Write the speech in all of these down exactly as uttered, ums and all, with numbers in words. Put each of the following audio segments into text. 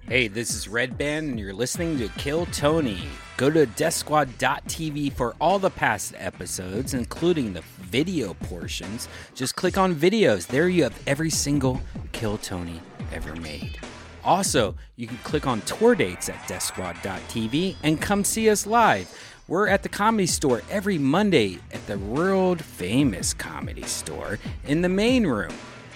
Hey, this is Red Band, and you're listening to Kill Tony. Go to death squad dot t v for all the past episodes, including the video portions. Just click on videos. There you have every single Kill Tony ever made. Also, you can click on tour dates at death squad dot t v and come see us live. We're at the Comedy Store every Monday at the world-famous Comedy Store in the main room.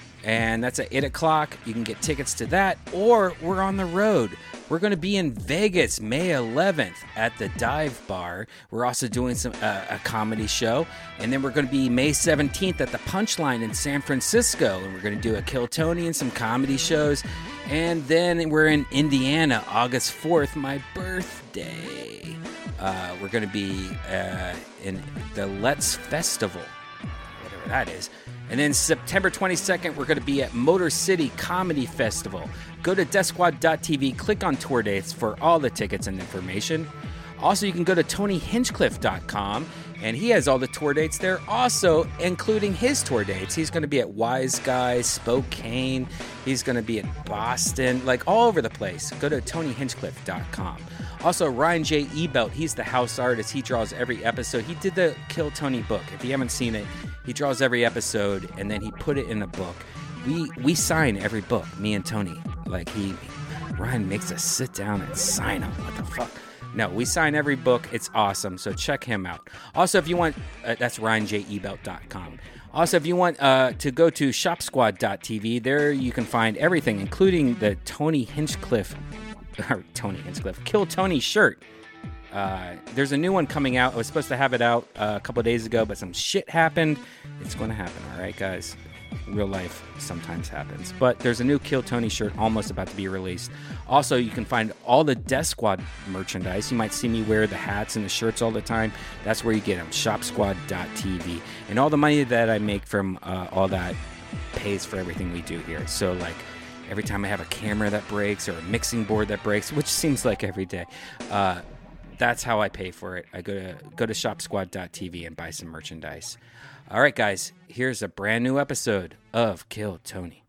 And that's at eight o'clock. You can get tickets to that, or we're on the road. We're going to be in Vegas May eleventh at the Dive Bar. We're also doing some uh, a comedy show. And then we're going to be May seventeenth at the Punchline in San Francisco. And we're going to do a Kill Tony and some comedy shows. And then we're in Indiana August fourth, my birthday. Uh, we're going to be uh, in the Let's Festival, whatever that is. And then September twenty-second, we're going to be at Motor City Comedy Festival. Go to death squad dot t v, click on tour dates for all the tickets and information. Also, you can go to tony hinchcliffe dot com, and he has all the tour dates there, also including his tour dates. He's going to be at Wise Guys, Spokane. He's going to be at Boston, like all over the place. Go to tony hinchcliffe dot com. Also, Ryan J. Ebelt, he's the house artist. He draws every episode. He did the Kill Tony book. If you haven't seen it, he draws every episode, and then he put it in a book. We we sign every book, me and Tony. Like, he, Ryan makes us sit down and sign them. What the fuck? No, we sign every book. It's awesome, so check him out. Also, if you want, uh, that's ryan j ebelt dot com. Also, if you want uh, to go to shop squad dot t v, there you can find everything, including the Tony Hinchcliffe, or Tony Hinchcliffe, Kill Tony shirt. Uh, there's a new one coming out. I was supposed to have it out uh, a couple of days ago, but some shit happened. It's going to happen, all right, guys? Real life sometimes happens. But there's a new Kill Tony shirt almost about to be released. Also, you can find all the Death Squad merchandise. You might see me wear the hats and the shirts all the time. That's where you get them, shop squad dot t v. And all the money that I make from uh, all that pays for everything we do here. So, like, every time I have a camera that breaks or a mixing board that breaks, which seems like every day, uh, that's how I pay for it. I go to go to shop squad dot t v and buy some merchandise. All right, guys, here's a brand new episode of Kill Tony.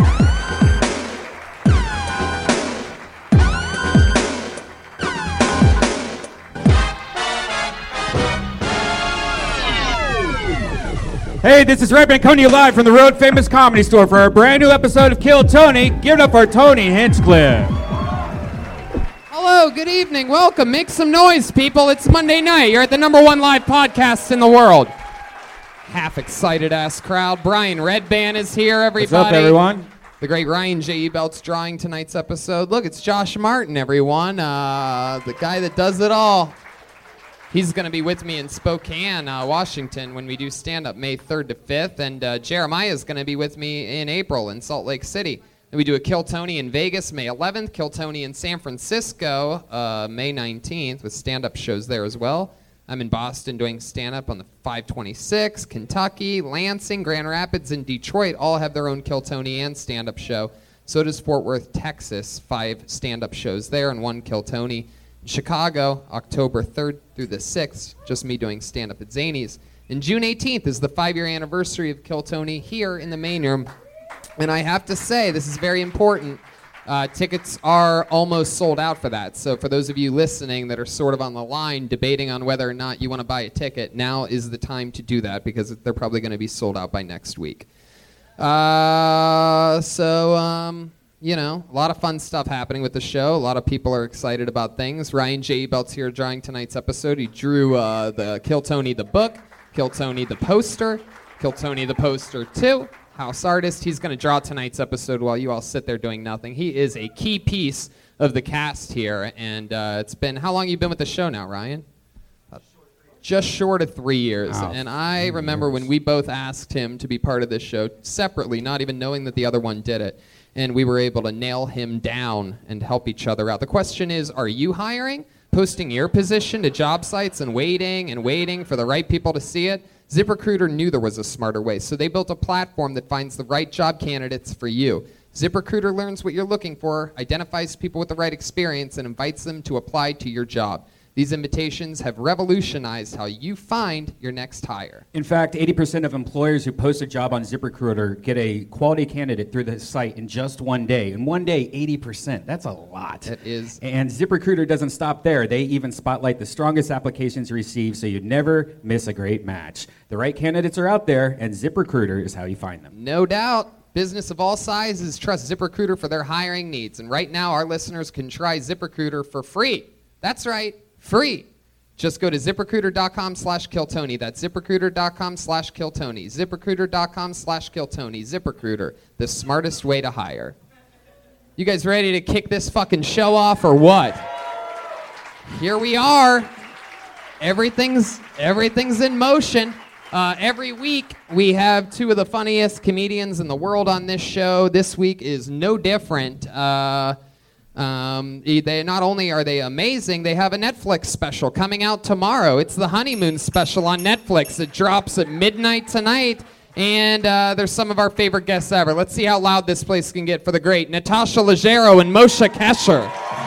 Hey, this is Red Band coming to you live from the Road Famous Comedy Store for our brand new episode of Kill Tony. Give it up for Tony Hinchcliffe. Hello, good evening, welcome. Make some noise, people. It's Monday night. You're at the number one live podcast in the world. Half excited ass crowd. Brian Red Band is here, everybody. What's up, everyone? The great Ryan J. Ebelt's drawing tonight's episode. Look, it's Josh Martin, everyone. Uh, the guy that does it all. He's going to be with me in Spokane, uh, Washington, when we do stand-up May third to fifth. And uh, Jeremiah is going to be with me in April in Salt Lake City. And we do a Kill Tony in Vegas May eleventh, Kill Tony in San Francisco uh, May nineteenth, with stand-up shows there as well. I'm in Boston doing stand-up on the five twenty-six, Kentucky, Lansing, Grand Rapids, and Detroit all have their own Kill Tony and stand-up show. So does Fort Worth, Texas, five stand-up shows there and one Kill Tony. In Chicago, October third through the sixth, just me doing stand-up at Zany's. And June eighteenth is the five-year anniversary of Kill Tony here in the main room. And I have to say, this is very important. Uh, tickets are almost sold out for that. So for those of you listening that are sort of on the line debating on whether or not you want to buy a ticket, now is the time to do that because they're probably going to be sold out by next week. Uh, so, um, you know, a lot of fun stuff happening with the show. A lot of people are excited about things. Ryan J. Ebelt's here drawing tonight's episode. He drew uh, the Kill Tony the book, Kill Tony the poster, Kill Tony the poster two. House artist. He's going to draw tonight's episode while you all sit there doing nothing. He is a key piece of the cast here, and uh, it's been, how long have you been with the show now, Ryan? Uh, just short of three years. Wow. And I remember when we both asked him to be part of this show separately, not even knowing that the other one did it, and we were able to nail him down and help each other out. The question is, are you hiring? Posting your position to job sites and waiting and waiting for the right people to see it? ZipRecruiter knew there was a smarter way, so they built a platform that finds the right job candidates for you. ZipRecruiter learns what you're looking for, identifies people with the right experience, and invites them to apply to your job. The These invitations have revolutionized how you find your next hire. In fact, eighty percent of employers who post a job on ZipRecruiter get a quality candidate through the site in just one day. In one day, eighty percent. That's a lot. It is. And ZipRecruiter doesn't stop there. They even spotlight the strongest applications received so you'd never miss a great match. The right candidates are out there, and ZipRecruiter is how you find them. No doubt. Business of all sizes trust ZipRecruiter for their hiring needs. And right now, our listeners can try ZipRecruiter for free. That's right, free. Just go to ZipRecruiter.com slash KillTony. That's ZipRecruiter.com slash KillTony. ZipRecruiter.com slash KillTony. ZipRecruiter, the smartest way to hire. You guys ready to kick this fucking show off or what? Here we are. Everything's, everything's in motion. Uh, every week, we have two of the funniest comedians in the world on this show. This week is no different. Uh, um, they not only are they amazing, they have a Netflix special coming out tomorrow. It's the honeymoon special on Netflix. It drops at midnight tonight, and uh, there's some of our favorite guests ever. Let's see how loud this place can get for the great Natasha Leggero and Moshe Kasher.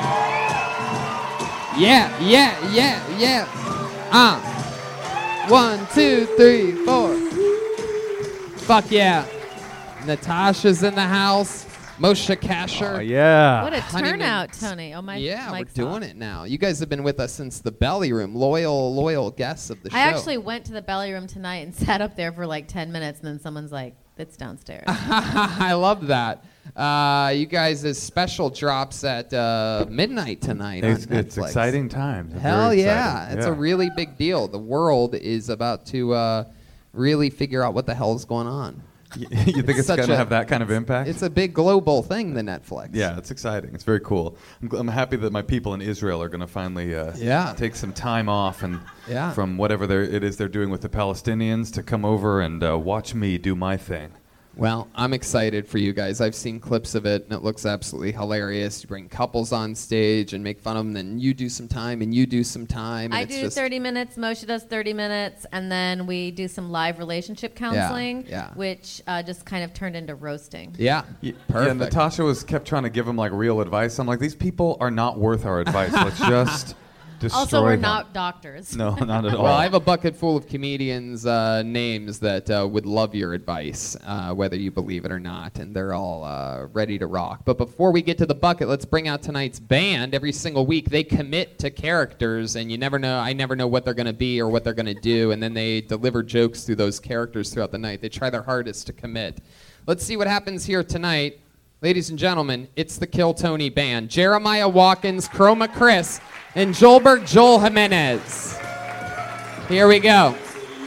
Yeah, yeah, yeah, yeah. Ah. Uh. One, two, three, four. Fuck yeah. Natasha's in the house. Moshe Kasher. Oh, yeah. What a Honeymoon. turnout, Tony. Oh, my Yeah, we're mic's doing off. it now. You guys have been with us since the Belly Room. Loyal, loyal guests of the show. I actually went to the belly room tonight and sat up there for like ten minutes, and then someone's like, it's downstairs. I love that. Uh, you guys' special drops at uh, midnight tonight It's, on Netflix. it's exciting times. It's Hell very yeah. exciting. It's yeah. a really big deal. The world is about to uh, really figure out what the hell is going on. You think it's Such going to a- have that kind of impact? It's a big global thing, the Netflix. Yeah, it's exciting. It's very cool. I'm, gl- I'm happy that my people in Israel are going to finally uh, Yeah. take some time off and Yeah. from whatever they're, it is they're doing with the Palestinians to come over and uh, watch me do my thing. Well, I'm excited for you guys. I've seen clips of it, and it looks absolutely hilarious. You bring couples on stage and make fun of them, then you do some time, and you do some time. And I it's do just, thirty minutes, Moshe does thirty minutes, and then we do some live relationship counseling, yeah. which uh, just kind of turned into roasting. Yeah, Y- perfect. Yeah, Natasha was kept trying to give him like real advice. I'm like, these people are not worth our advice. Let's just destroy Also, we're them. not doctors. No, not at all. Well, I have a bucket full of comedians' uh, names that uh, would love your advice, uh, whether you believe it or not, and they're all uh, ready to rock. But before we get to the bucket, let's bring out tonight's band. Every single week, they commit to characters, and you never know. I never know what they're going to be or what they're going to do, and then they deliver jokes through those characters throughout the night. They try their hardest to commit. Let's see what happens here tonight. Ladies and gentlemen, it's the Kill Tony Band. Jeremiah Watkins, Chroma Chris, and Joelberg Joel Jimenez. Here we go.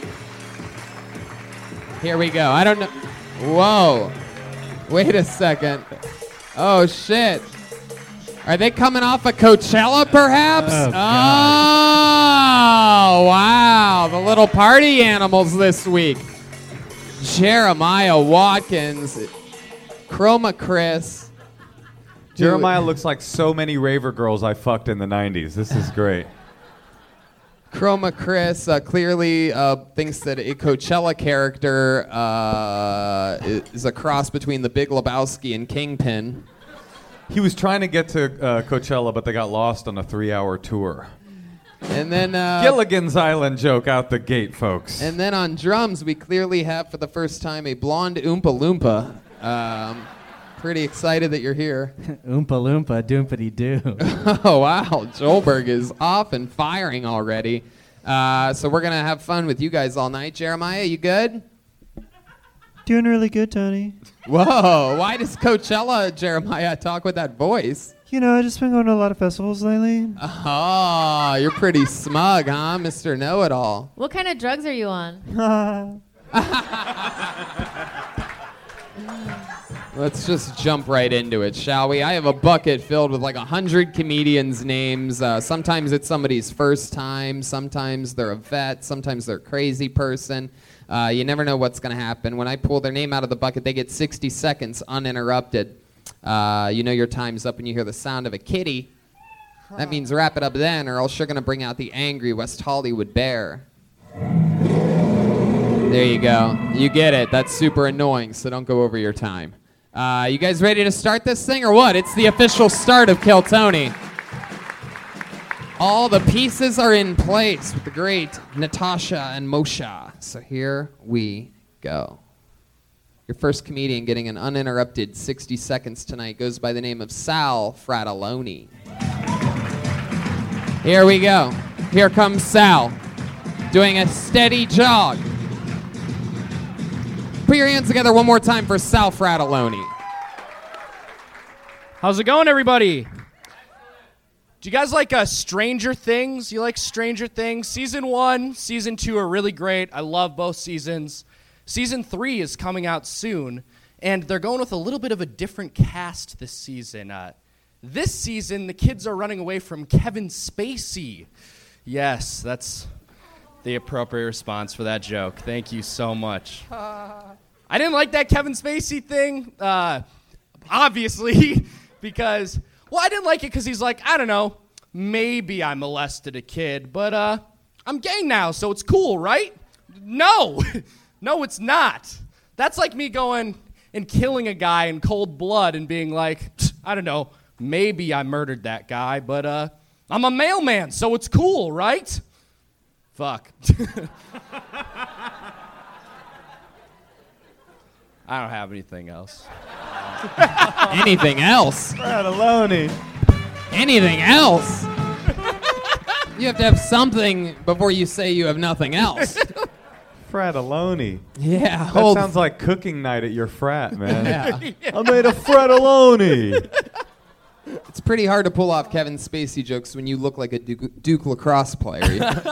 Here we go. I don't know. Whoa. Wait a second. Oh, shit. Are they coming off of Coachella, perhaps? Oh, Oh, wow. The little party animals this week. Jeremiah Watkins, Chroma Chris. Jeremiah looks like so many raver girls I fucked in the nineties. This is great. Chroma Chris uh, clearly uh, thinks that a Coachella character uh, is a cross between the Big Lebowski and Kingpin. He was trying to get to uh, Coachella, but they got lost on a three-hour tour. And then uh, Gilligan's Island joke out the gate, folks. and then on drums, we clearly have for the first time a blonde Oompa Loompa. Um, pretty excited that you're here. Oompa loompa, doompity doo. Oh, wow. Joelberg is off and firing already. Uh, so we're going to have fun with you guys all night. Jeremiah, you good? Doing really good, Tony. Whoa. Why does Coachella, Jeremiah, talk with that voice? You know, I've just been going to a lot of festivals lately. Oh, you're pretty smug, huh, Mister Know-It-All? What kind of drugs are you on? Let's just jump right into it, shall we? I have a bucket filled with like a hundred comedians' names. Uh, sometimes it's somebody's first time. Sometimes they're a vet. Sometimes they're a crazy person. Uh, you never know what's going to happen. When I pull their name out of the bucket, they get sixty seconds uninterrupted. Uh, you know your time's up when you hear the sound of a kitty. That means wrap it up then, or else you're going to bring out the angry West Hollywood bear. There you go. You get it. That's super annoying, so don't go over your time. Uh, you guys ready to start this thing or what? It's the official start of Kill Tony. All the pieces are in place with the great Natasha and Moshe. So here we go. Your first comedian getting an uninterrupted sixty seconds tonight goes by the name of Sal Fratelloni. Here we go. Here comes Sal, doing a steady jog. Put your hands together one more time for Sal Fratelloni. How's it going, everybody? Do you guys like uh, Stranger Things? You like Stranger Things? Season one, season two are really great. I love both seasons. Season three is coming out soon, and they're going with a little bit of a different cast this season. Uh, this season, the kids are running away from Kevin Spacey. Yes, that's the appropriate response for that joke. Thank you so much. I didn't like that Kevin Spacey thing, uh, obviously, because, well, I didn't like it because he's like, I don't know, maybe I molested a kid, but uh, I'm gay now, so it's cool, right? No. No, it's not. That's like me going and killing a guy in cold blood and being like, I don't know, maybe I murdered that guy, but uh, I'm a mailman, so it's cool, right? Fuck. I don't have anything else. Anything else? Fratelloni. Anything else? You have to have something before you say you have nothing else. Fratelloni. Yeah. That hold- sounds like cooking night at your frat, man. Yeah. I made a fratelloni. It's pretty hard to pull off Kevin Spacey jokes when you look like a Duke, Duke lacrosse player.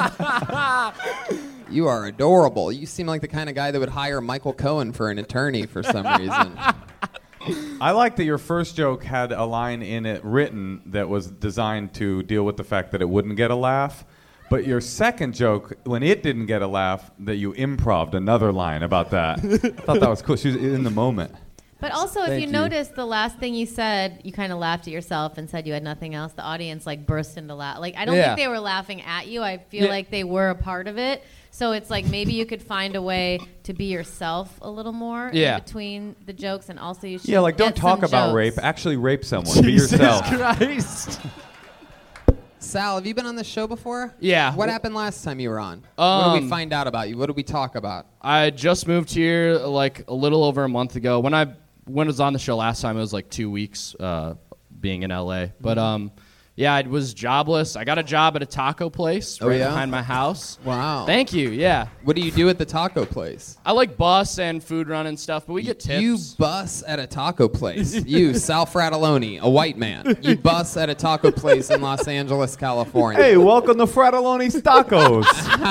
You are adorable. You seem like the kind of guy that would hire Michael Cohen for an attorney for some reason. I like that your first joke had a line in it written that was designed to deal with the fact that it wouldn't get a laugh. But your second joke, when it didn't get a laugh, that you improv'd another line about that. I thought that was cool. She was in the moment. But also, if Thank you, you. notice, the last thing you said, you kind of laughed at yourself and said you had nothing else. The audience like burst into laugh. Like I don't Yeah. think they were laughing at you. I feel Yeah. like they were a part of it. So it's like maybe you could find a way to be yourself a little more Yeah. in between the jokes, and also you should Yeah, like don't get talk some about jokes. rape. Actually rape someone. Be yourself. Christ. Sal, have you been on this show before? Yeah. What happened last time you were on? what did we Um, find out about you? What did we talk about? I just moved here like a little over a month ago. When I when I was on the show last time, it was like two weeks uh, being in L A. But um, yeah, I was jobless. I got a job at a taco place Oh, right yeah? behind my house. Wow. Thank you. Yeah, What do you do at the taco place? I like bus and food run and stuff, but we get tips. You bus at a taco place. You, Sal Fratelloni, a white man. You bus at a taco place in Los Angeles, California. Hey, welcome to Fratelloni's Tacos.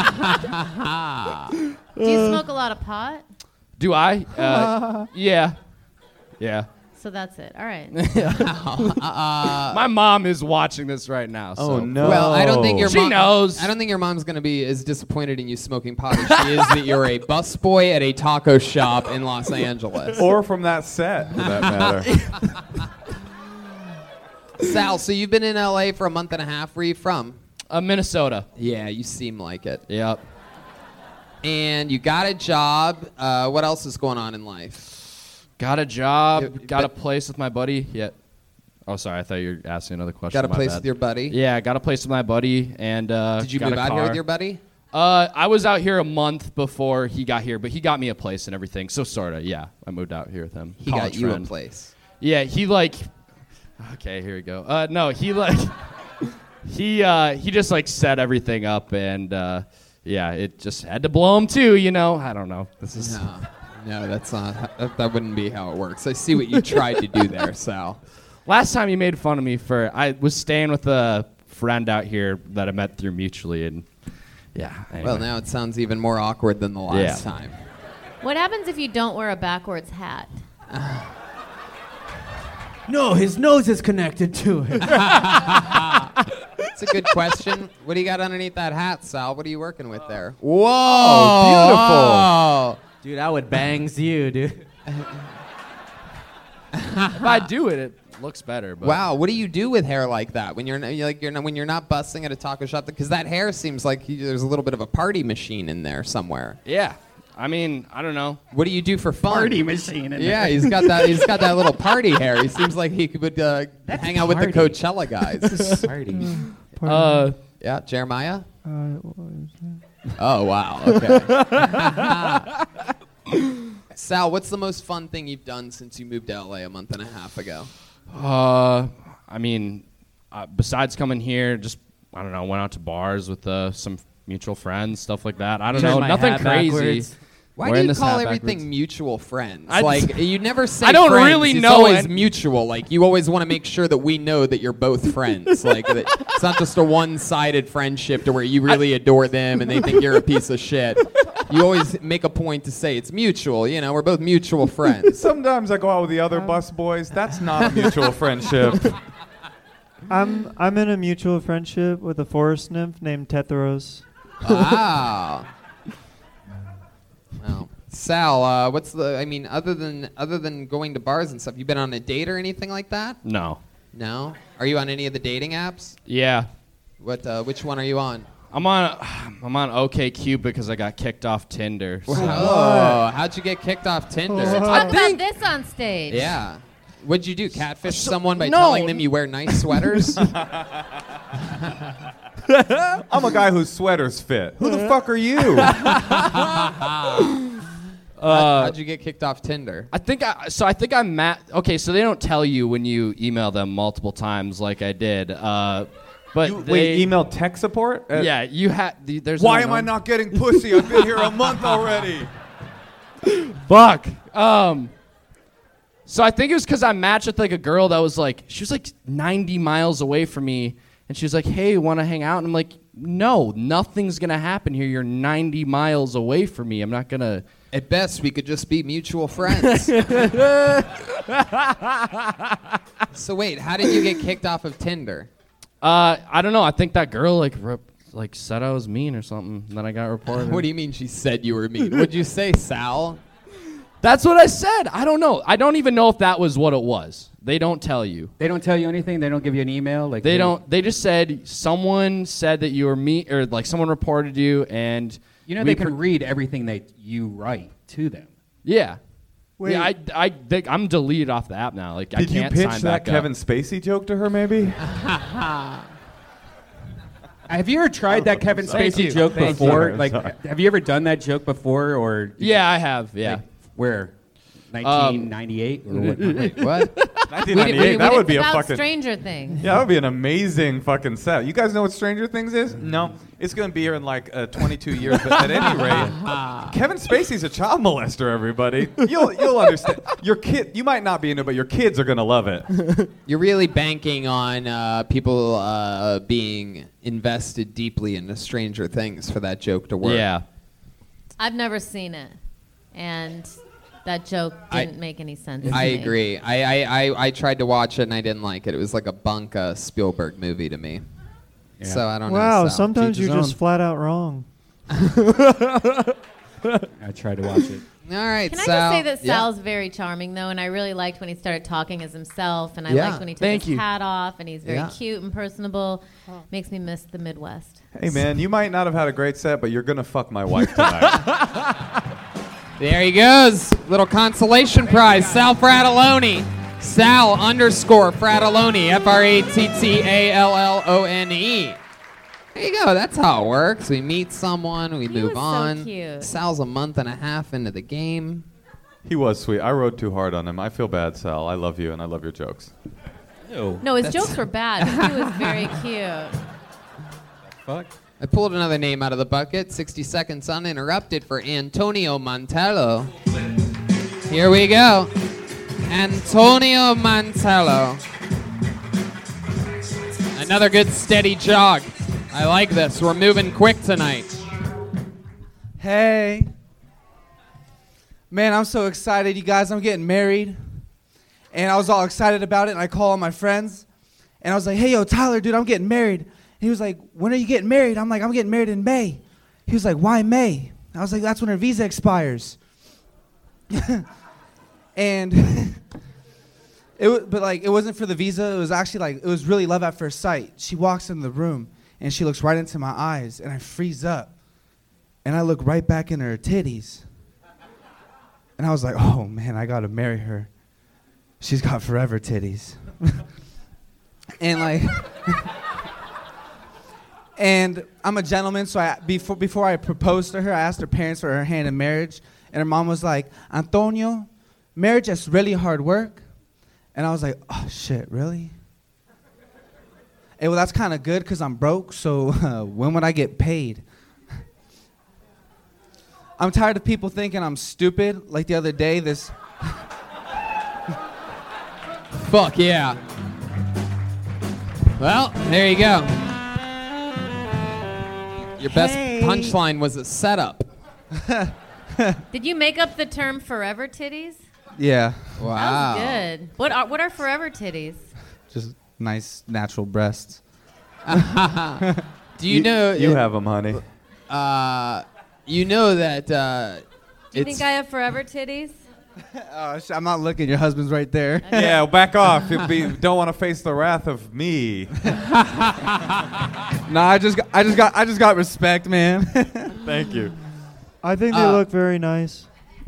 Do you smoke a lot of pot? Do I? Uh, yeah, yeah. So that's it. All right. My mom is watching this right now. So. Oh, no. Well, I don't think your She mom, knows. I don't think your mom's going to be as disappointed in you smoking pot as she is that you're a busboy at a taco shop in Los Angeles. Or from that set, for that matter. Sal, so you've been in L A for a month and a half. Where are you from? Uh, Minnesota. Yeah, you seem like it. Yep. And you got a job. Uh, what else is going on in life? Got a job. Yeah, got a but- place with my buddy. Yeah. Oh, sorry. I thought you were asking another question. Got a My place bad. with your buddy? Yeah, got a place with my buddy, and uh, Did you got move a out here car. with your buddy? Uh, I was out here a month before he got here, but he got me a place and everything. So sorta, yeah. I moved out here with him. He got College you friend. a place. Yeah, he like. Okay, here we go. Uh, no, he like. he uh, he just like set everything up, and uh, yeah, it just had to blow him too. You know, I don't know. This is. No, no, that's not. That, that wouldn't be how it works. I see what you tried to do there, Sal. Last time you made fun of me for I was staying with a friend out here that I met through mutually, and yeah. Anyway. Well, now it sounds even more awkward than the last Yeah. time. What happens if you don't wear a backwards hat? No, his nose is connected to it. It's a good question. What do you got underneath that hat, Sal? What are you working with there? Whoa, beautiful. Dude, I would bangs you, dude. If I do it, it looks better. But Wow, what do you do with hair like that when you're n- you're like you're not, when you're not busting at a taco shop? Because that hair seems like you, there's a little bit of a party machine in there somewhere. Yeah, I mean, I don't know. What do you do for fun? Party machine. In Yeah, there. he's got that. He's got that little party hair. He seems like he could uh, hang out with the party. Coachella guys. Party. Uh, Yeah, Jeremiah? Uh, what was that? Oh, wow. Okay. Sal, what's the most fun thing you've done since you moved to L A a month and a half ago? Uh, I mean, uh, besides coming here, just, I don't know, went out to bars with uh, some mutual friends, stuff like that. I don't Turn know, my nothing hat crazy. backwards. Why Wearing do you this call hat everything backwards. mutual friends? I like just- you never say I don't friends. really it's know always it. mutual. Like you always want to make sure that we know that you're both friends. Like that it's not just a one-sided friendship to where you really adore them and they think you're a piece of shit. You always make a point to say it's mutual. You know, we're both mutual friends. Sometimes I go out with the other bus boys. That's not a mutual friendship. I'm I'm in a mutual friendship with a forest nymph named Tetheros. Wow. Well, Sal, uh, what's the? I mean, other than other than going to bars and stuff, you been on a date or anything like that? No. No. Are you on any of the dating apps? Yeah. What? Uh, which one are you on? I'm on I'm on OkCupid because I got kicked off Tinder. So. Oh, how'd you get kicked off Tinder? Talk about this on stage. Yeah. What'd you do? Catfish So- someone by no. telling them you wear nice sweaters? I'm a guy whose sweaters fit. Who the fuck are you? Uh, How'd you get kicked off Tinder? I think I so I think I'm Matt. Okay, so they don't tell you when you email them multiple times like I did. Uh, but You, they, wait, email tech support? Uh, Yeah, you had. The, there's Why no am I num- not getting pussy? I've been here a month already. Fuck. Um. So I think it was because I matched with like a girl that was like she was like ninety miles away from me, and she was like, "Hey, want to hang out?" And I'm like, "No, nothing's gonna happen here. You're ninety miles away from me. I'm not gonna." At best, we could just be mutual friends. So wait, how did you get kicked off of Tinder? Uh, I don't know. I think that girl like rep- like said I was mean or something. And then I got reported. What do you mean she said you were mean? What'd you say, Sal? That's what I said. I don't know. I don't even know if that was what it was. They don't tell you. They don't tell you anything. They don't give you an email. Like They don't. They just said someone said that you were mean, or like someone reported you, and You know we they can pre- read everything that you write to them. Yeah. Wait. Yeah, I, I, think I'm deleted off the app now. Like I Did you can't pitch sign that back Kevin up. Spacey joke to her, maybe? Have you ever tried that Kevin Thank Spacey you. joke Thank you. before? Sorry, Like, sorry. have you ever done that joke before, or Yeah, I have. Yeah. like, where? nineteen ninety-eight or what? Wait, what? nineteen ninety-eight. That But would it's be a about fucking. Stranger Things. Yeah, that would be an amazing fucking set. You guys know what Stranger Things is? No. It's going to be here in like uh, twenty-two years. But at any rate, Kevin Spacey's a child molester, everybody. You'll you'll understand. Your kid, you might not be into it, but your kids are going to love it. You're really banking on uh, people uh, being invested deeply into Stranger Things for that joke to work. Yeah. I've never seen it, and that joke I- didn't make any sense. I to me. agree. I, I, I, I tried to watch it and I didn't like it. It was like a bunk uh, Spielberg movie to me. Yeah. So I don't know. Wow, Sal. sometimes Teach his you're just own. flat out wrong. I tried to watch it. All right, Can I Sal. just say that Yeah. Sal's very charming, though, and I really liked when he started talking as himself, and I Yeah. liked when he took Thank his you. hat off, and he's very Yeah. cute and personable. Makes me miss the Midwest. Hey, man, you might not have had a great set, but you're going to fuck my wife tonight. There he goes. Little consolation prize. Sal Fratelloni. Sal underscore Fratelloni. F R A T T A L L O N E. There you go. That's how it works. We meet someone, we He move was so on. cute. Sal's a month and a half into the game. He was sweet. I rode too hard on him. I feel bad, Sal. I love you, and I love your jokes. Ew. No, his That's- jokes were bad, but he was very cute. Fuck. I pulled another name out of the bucket. sixty seconds uninterrupted for Antonio Mantello. Here we go. Antonio Mantello. Another good steady jog. I like this. We're moving quick tonight. Hey. Man, I'm so excited, you guys. I'm getting married. And I was all excited about it, and I call all my friends. And I was like, hey, yo, Tyler, dude, I'm getting married. And he was like, when are you getting married? I'm like, I'm getting married in May. He was like, why May? I was like, that's when her visa expires. and it was, but like, it wasn't for the visa. It was actually like, it was really love at first sight. She walks into the room, and she looks right into my eyes, and I freeze up. And I look right back in her titties. And I was like, oh, man, I got to marry her. She's got forever titties. and, like, And I'm a gentleman, so I, before before I proposed to her, I asked her parents for her hand in marriage, and her mom was like, "Antonio, marriage is really hard work." And I was like, "Oh shit, really?" Hey, well, that's kind of good because I'm broke. So uh, when would I get paid? I'm tired of people thinking I'm stupid. Like the other day, this. Fuck yeah. Well, there you go. Your best Hey. punchline was a setup. Did you make up the term forever titties? Yeah. Wow. That was good. What are what are forever titties? Just nice natural breasts. Do you, know? You have them, honey. Uh, you know that. Uh, Do you it's think I have forever titties? Oh, sh- I'm not looking. Your husband's right there. Yeah, back off. If you don't want to face the wrath of me. No, I just got, I just got I just got respect, man. Thank you. I think they Uh, look very nice.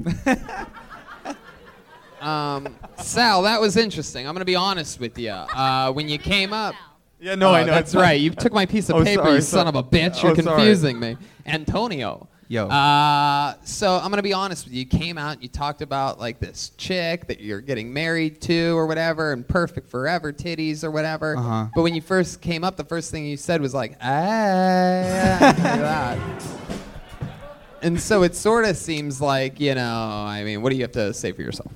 Um, Sal, that was interesting. I'm gonna be honest with you. Uh, when you came up, Yeah, no, Oh, I know. that's right. You took my piece of Oh, paper, sorry, you son sorry. of a bitch. Oh, You're sorry. confusing me. Antonio. Yo. Uh, so I'm gonna be honest with you. You came out and you talked about like this chick that you're getting married to or whatever, and perfect forever titties or whatever. Uh-huh. But when you first came up, the first thing you said was like, ah, like that. And so it sort of seems like, you know, I mean, what do you have to say for yourself?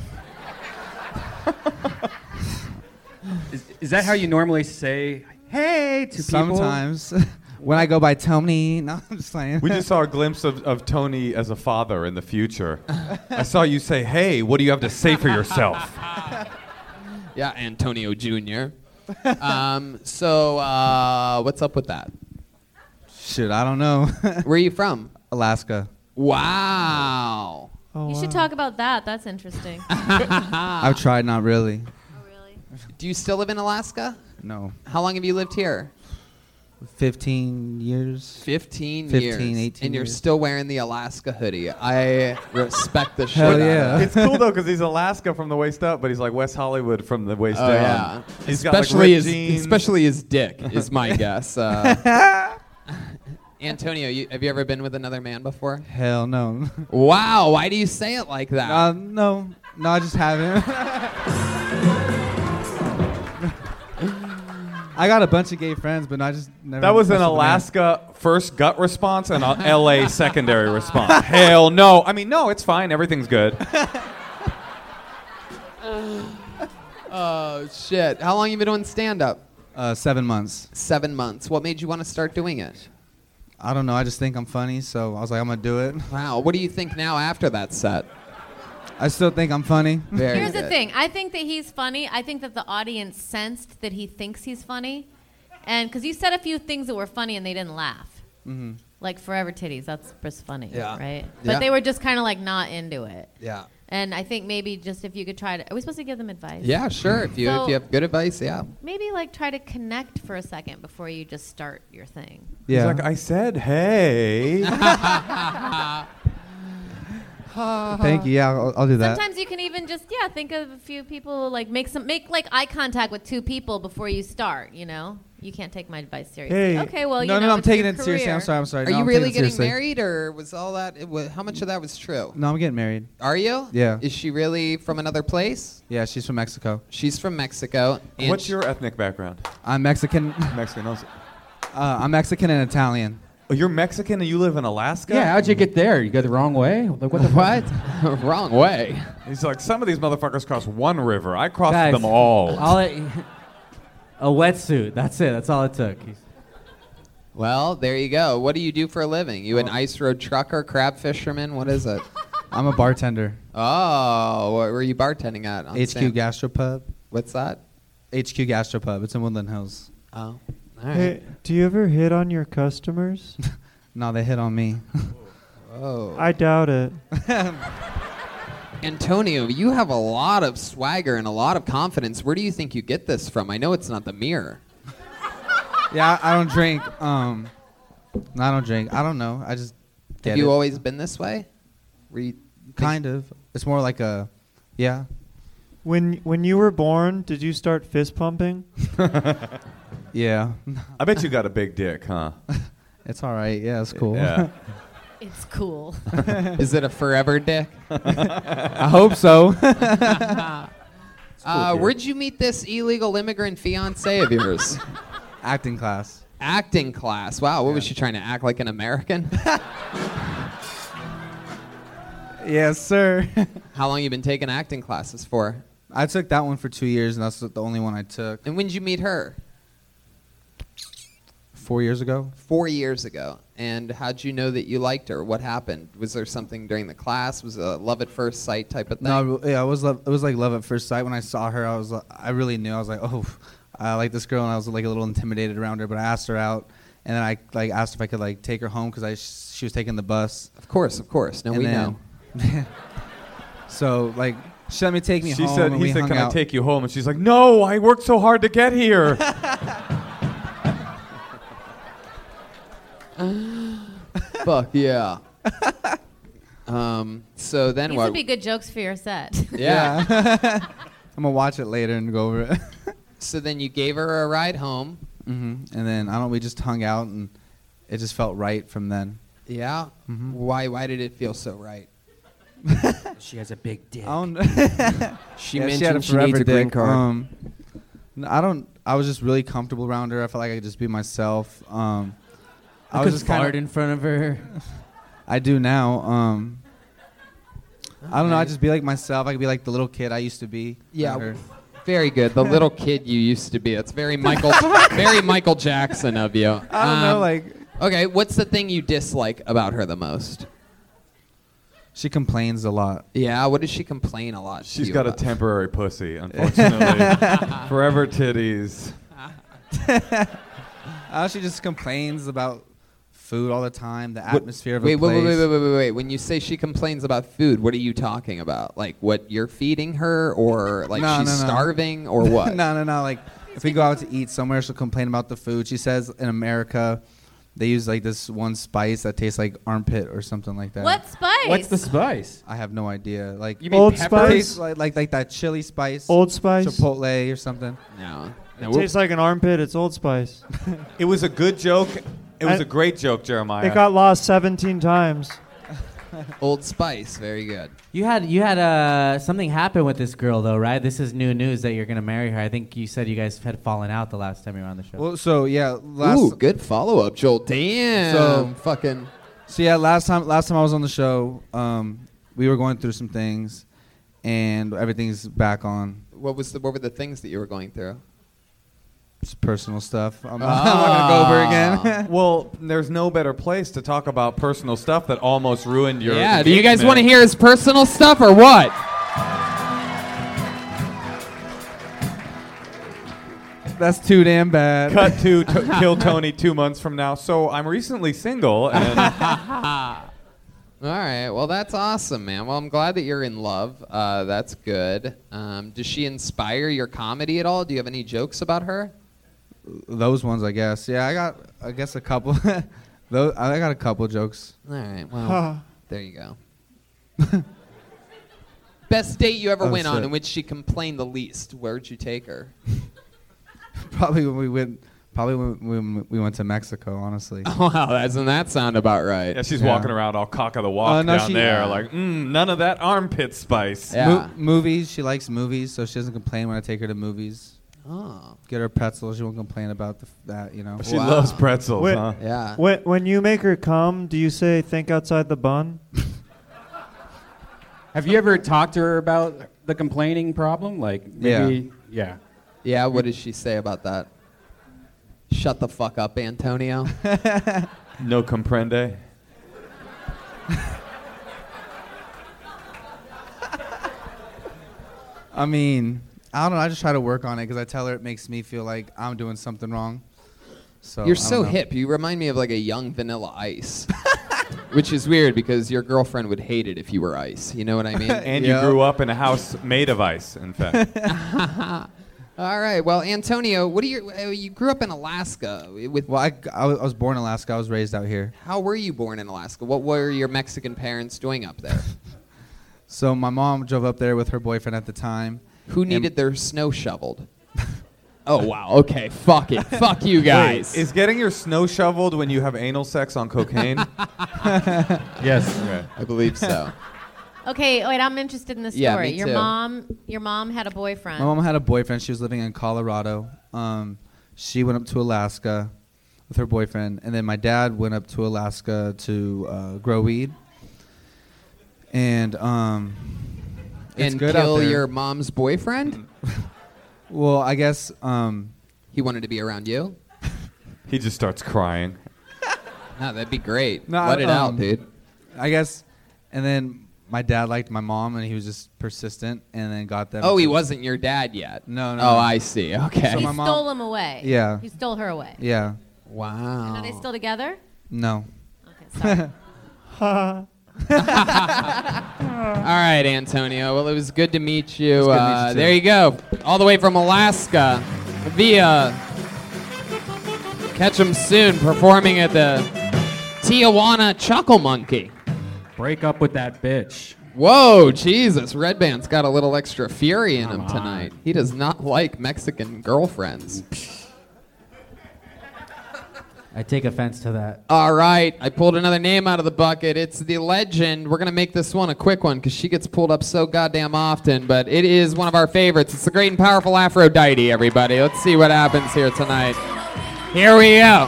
Is, is that how you normally say "Hey" to people? Sometimes when I go by Tony, no, I'm just playing. We just saw a glimpse of, of Tony as a father in the future. I saw you say, "Hey, what do you have to say for yourself?" Yeah, Antonio Junior um, so uh, what's up with that? Shit, I don't know. Where are you from? Alaska. Wow. Oh, You wow. should talk about that. That's interesting. I've tried, not really. Oh, really? Do you still live in Alaska? No. How long have you lived here? Fifteen years. fifteen, fifteen, years. eighteen And you're years. still wearing the Alaska hoodie. I respect the shit Hell out yeah. of it. It's cool though because he's Alaska from the waist up, but he's like West Hollywood from the waist Oh, down. yeah. He's especially got like ripped his, jeans. especially his dick is my guess. Uh, Antonio, you, have you ever been with another man before? Hell no. Wow. Why do you say it like that? Uh, no. No, I just haven't. I got a bunch of gay friends, but I just never. That was an messed with a man. Alaska first gut response and an L A secondary response. Hell no. I mean, no, it's fine. Everything's good. Oh, shit. How long have you been doing stand-up? Uh, seven months. Seven months. What made you want to start doing it? I don't know. I just think I'm funny, so I was like, I'm gonna do it. Wow. What do you think now after that set? I still think I'm funny. Very Here's the good. thing. I think that he's funny. I think that the audience sensed that he thinks he's funny. And because you said a few things that were funny and they didn't laugh. Mm-hmm. Like Forever Titties. That's just funny. Yeah. Right? But Yeah. they were just kind of like not into it. Yeah. And I think maybe just if you could try to. Are we supposed to give them advice? Yeah, sure. If you So- if you have good advice, yeah. Maybe like try to connect for a second before you just start your thing. Yeah. He's like, I said, hey. Thank you. Yeah, I'll, I'll do that. Sometimes you can even just yeah think of a few people, like make some make like eye contact with two people before you start. You know, you can't take my advice seriously. Hey. Okay, well you no, know no, no, I'm it's taking your it seriously. I'm career. sorry. I'm sorry. Are No, you I'm really taking it getting seriously. married, or was all that? It was, how much of that was true? No, I'm getting married. Are you? Yeah. Is she really from another place? Yeah, she's from Mexico. She's from Mexico. and What's sh- your ethnic background? I'm Mexican. Mexican. also. Uh, I'm Mexican and Italian. Oh, you're Mexican and you live in Alaska? Yeah, how'd you get there? You go the wrong way? Like, what the what? Wrong way. He's like, some of these motherfuckers cross one river. I crossed Guys, them all. all it, a wetsuit. That's it. That's all it took. He's- Well, there you go. What do you do for a living? You an ice road trucker, crab fisherman? What is it? I'm a bartender. Oh, what were you bartending at? on H Q Sam? Gastropub. What's that? H Q Gastropub. It's in Woodland Hills. Oh, all right. Hey, do you ever hit on your customers? No, they hit on me. Oh. I doubt it. Antonio, you have a lot of swagger and a lot of confidence. Where do you think you get this from? I know it's not the mirror. Yeah, I, I don't drink. Um, no, I don't drink. I don't know. I just get Have you it. always been this way? Were you Kind of. It's more like a, yeah. When when you were born, did you start fist pumping? Yeah. I bet you got a big dick, huh? It's all right. Yeah, it's cool. Yeah. It's cool. Is it a forever dick? I hope so. uh, where'd you meet this illegal immigrant fiance of yours? Acting class. Acting class. Wow, what was she trying to act like an American? Yes, sir. How long you been taking acting classes for? I took that one for two years, and that's the only one I took. And when did you meet her? Four years ago. Four years ago. And how'd you know that you liked her? What happened? Was there something during the class? Was it a love at first sight type of thing? No, yeah, it was love, it was like love at first sight. When I saw her, I was like, I really knew. I was like, oh, I like this girl, and I was like a little intimidated around her. But I asked her out, and then I like asked if I could like take her home because I sh- she was taking the bus. Of course, of course. No, and we then, know. So like, she let me take me She home. said, and he we said, hung can out. I take you home? And she's like, no, I worked so hard to get here. Fuck yeah. um. So then These what? would be good jokes for your set. Yeah. I'm gonna watch it later and go over it. So then you gave her a ride home. Mm-hmm. And then I don't. We just hung out, and it just felt right from then. Yeah. Mhm. Why? Why did it feel so right? She has a big dick. I don't. She Yeah, mentioned had a she forever needs a green dick. card. Um, no, I don't. I was just really comfortable around her. I felt like I could just be myself. Um, I, I was could just kind fart of. in front of her. I do now. Um, I don't know. I Okay. just be like myself. I could be like the little kid I used to be. Yeah. around her. Very good. The little kid you used to be. It's very Michael, very Michael Jackson of you. I don't know. Um, Like Okay, what's the thing you dislike about her the most? she complains a lot. Yeah, what does she complain a lot? to She's you got a about? temporary pussy, unfortunately. Forever titties. Uh, she just complains about food all the time. The What- atmosphere of wait, a wait, place. wait, wait, wait, wait, wait. When you say she complains about food, what are you talking about? Like what you're feeding her, or like No, she's no, no. starving, or what? no, no, no. Like if we go out to eat somewhere, she'll complain about the food. She says in America, they use like this one spice that tastes like armpit or something like that. What spice? What's the spice? I have no idea. Like You mean Old pepper? Spice? tastes like, like like that chili spice, Old Spice. Chipotle or something. No. It tastes like an armpit. It's Old Spice. It was a good joke. It was I- a great joke, Jeremiah. It got lost seventeen times. Old Spice, very good. You had you had uh, something happen with this girl though, right? This is new news that you're gonna marry her. I think you said you guys had fallen out the last time you were on the show. Well, so yeah, last Ooh, good follow up, Joel. Damn. So- fucking. So yeah, last time last time I was on the show, um, we were going through some things, and everything's back on. What was the, what were the things that you were going through? It's personal stuff. I'm, I'm not gonna go over again. Well, there's no better place to talk about personal stuff that almost ruined your. Yeah. Do you guys engagement. want to hear his personal stuff or what? That's too damn bad. Cut to t- Kill Tony two months from now. So I'm recently single, and All right. Well, that's awesome, man. Well, I'm glad that you're in love. Uh, that's good. Um, does she inspire your comedy at all? Do you have any jokes about her? Those ones, I guess. Yeah, I got, I guess a couple. Those, I got a couple jokes. All right. Well, there you go. Best date you ever Oh, went on shit. in which she complained the least. Where'd you take her? Probably when we went, probably when, when we went to Mexico. Honestly. Oh, wow, doesn't that sound about right? yeah, she's Yeah. walking around all cock of the walk Uh, no, down she- there, Yeah. like, mm, none of that armpit spice. Yeah. Mo- movies. She likes movies, so she doesn't complain when I take her to movies. Oh, Get her pretzels. She won't complain about the, f- that. You know. She Wow. loves pretzels, Wait. huh? yeah. When, when you make her come, do you say "think outside the bun"? Have you ever talked to her about the complaining problem? Like maybe, yeah. Yeah, what does she say about that? Shut the fuck up, Antonio. No comprende. I mean, I don't know. I just try to work on it because I tell her it makes me feel like I'm doing something wrong. So You're I don't so know. hip. You remind me of like a young Vanilla Ice. Which is weird because your girlfriend would hate it if you were Ice. You know what I mean? And Yeah. you grew up in a house made of ice, in fact. All right. Well, Antonio, what do you? Uh, you grew up in Alaska. With Well, I, I was I was born in Alaska. I was raised out here. how were you born in Alaska? What were your Mexican parents doing up there? So my mom drove up there with her boyfriend at the time. Who needed their snow shoveled? Oh, wow. Okay, fuck it. Fuck you guys. Wait, is getting your snow shoveled when you have anal sex on cocaine? Yes. Okay. I believe so. Okay, wait, I'm interested in this Yeah, story. me your too. mom your mom had a boyfriend. My mom had a boyfriend. She was living in Colorado. Um, she went up to Alaska with her boyfriend, and then my dad went up to Alaska to uh, grow weed. And um, it's And good out kill there. your mom's boyfriend? Well, I guess um, He wanted to be around you? He just starts crying. No, that'd be great. No, Let it out, um, dude. I guess, and then my dad liked my mom, and he was just persistent, and then got them. Oh, he to- wasn't your dad yet? No, no. Oh, no. I see. Okay. So he my mom- stole him away. Yeah. He stole her away. Yeah. Wow. And are they still together? No. Okay, sorry. All right, Antonio. Well, it was good to meet you. It's good to meet Uh, you, too. there you go. All the way from Alaska via Catch 'em Soon performing at the Tijuana Chuckle Monkey. Break up with that bitch. Whoa, Jesus. Red Band's got a little extra fury in him Come tonight. on. He does not like Mexican girlfriends. I take offense to that. All right, I pulled another name out of the bucket. It's the legend. We're going to make this one a quick one because she gets pulled up so goddamn often, but it is one of our favorites. It's the great and powerful Aphrodite, everybody. Let's see what happens here tonight. Here we go.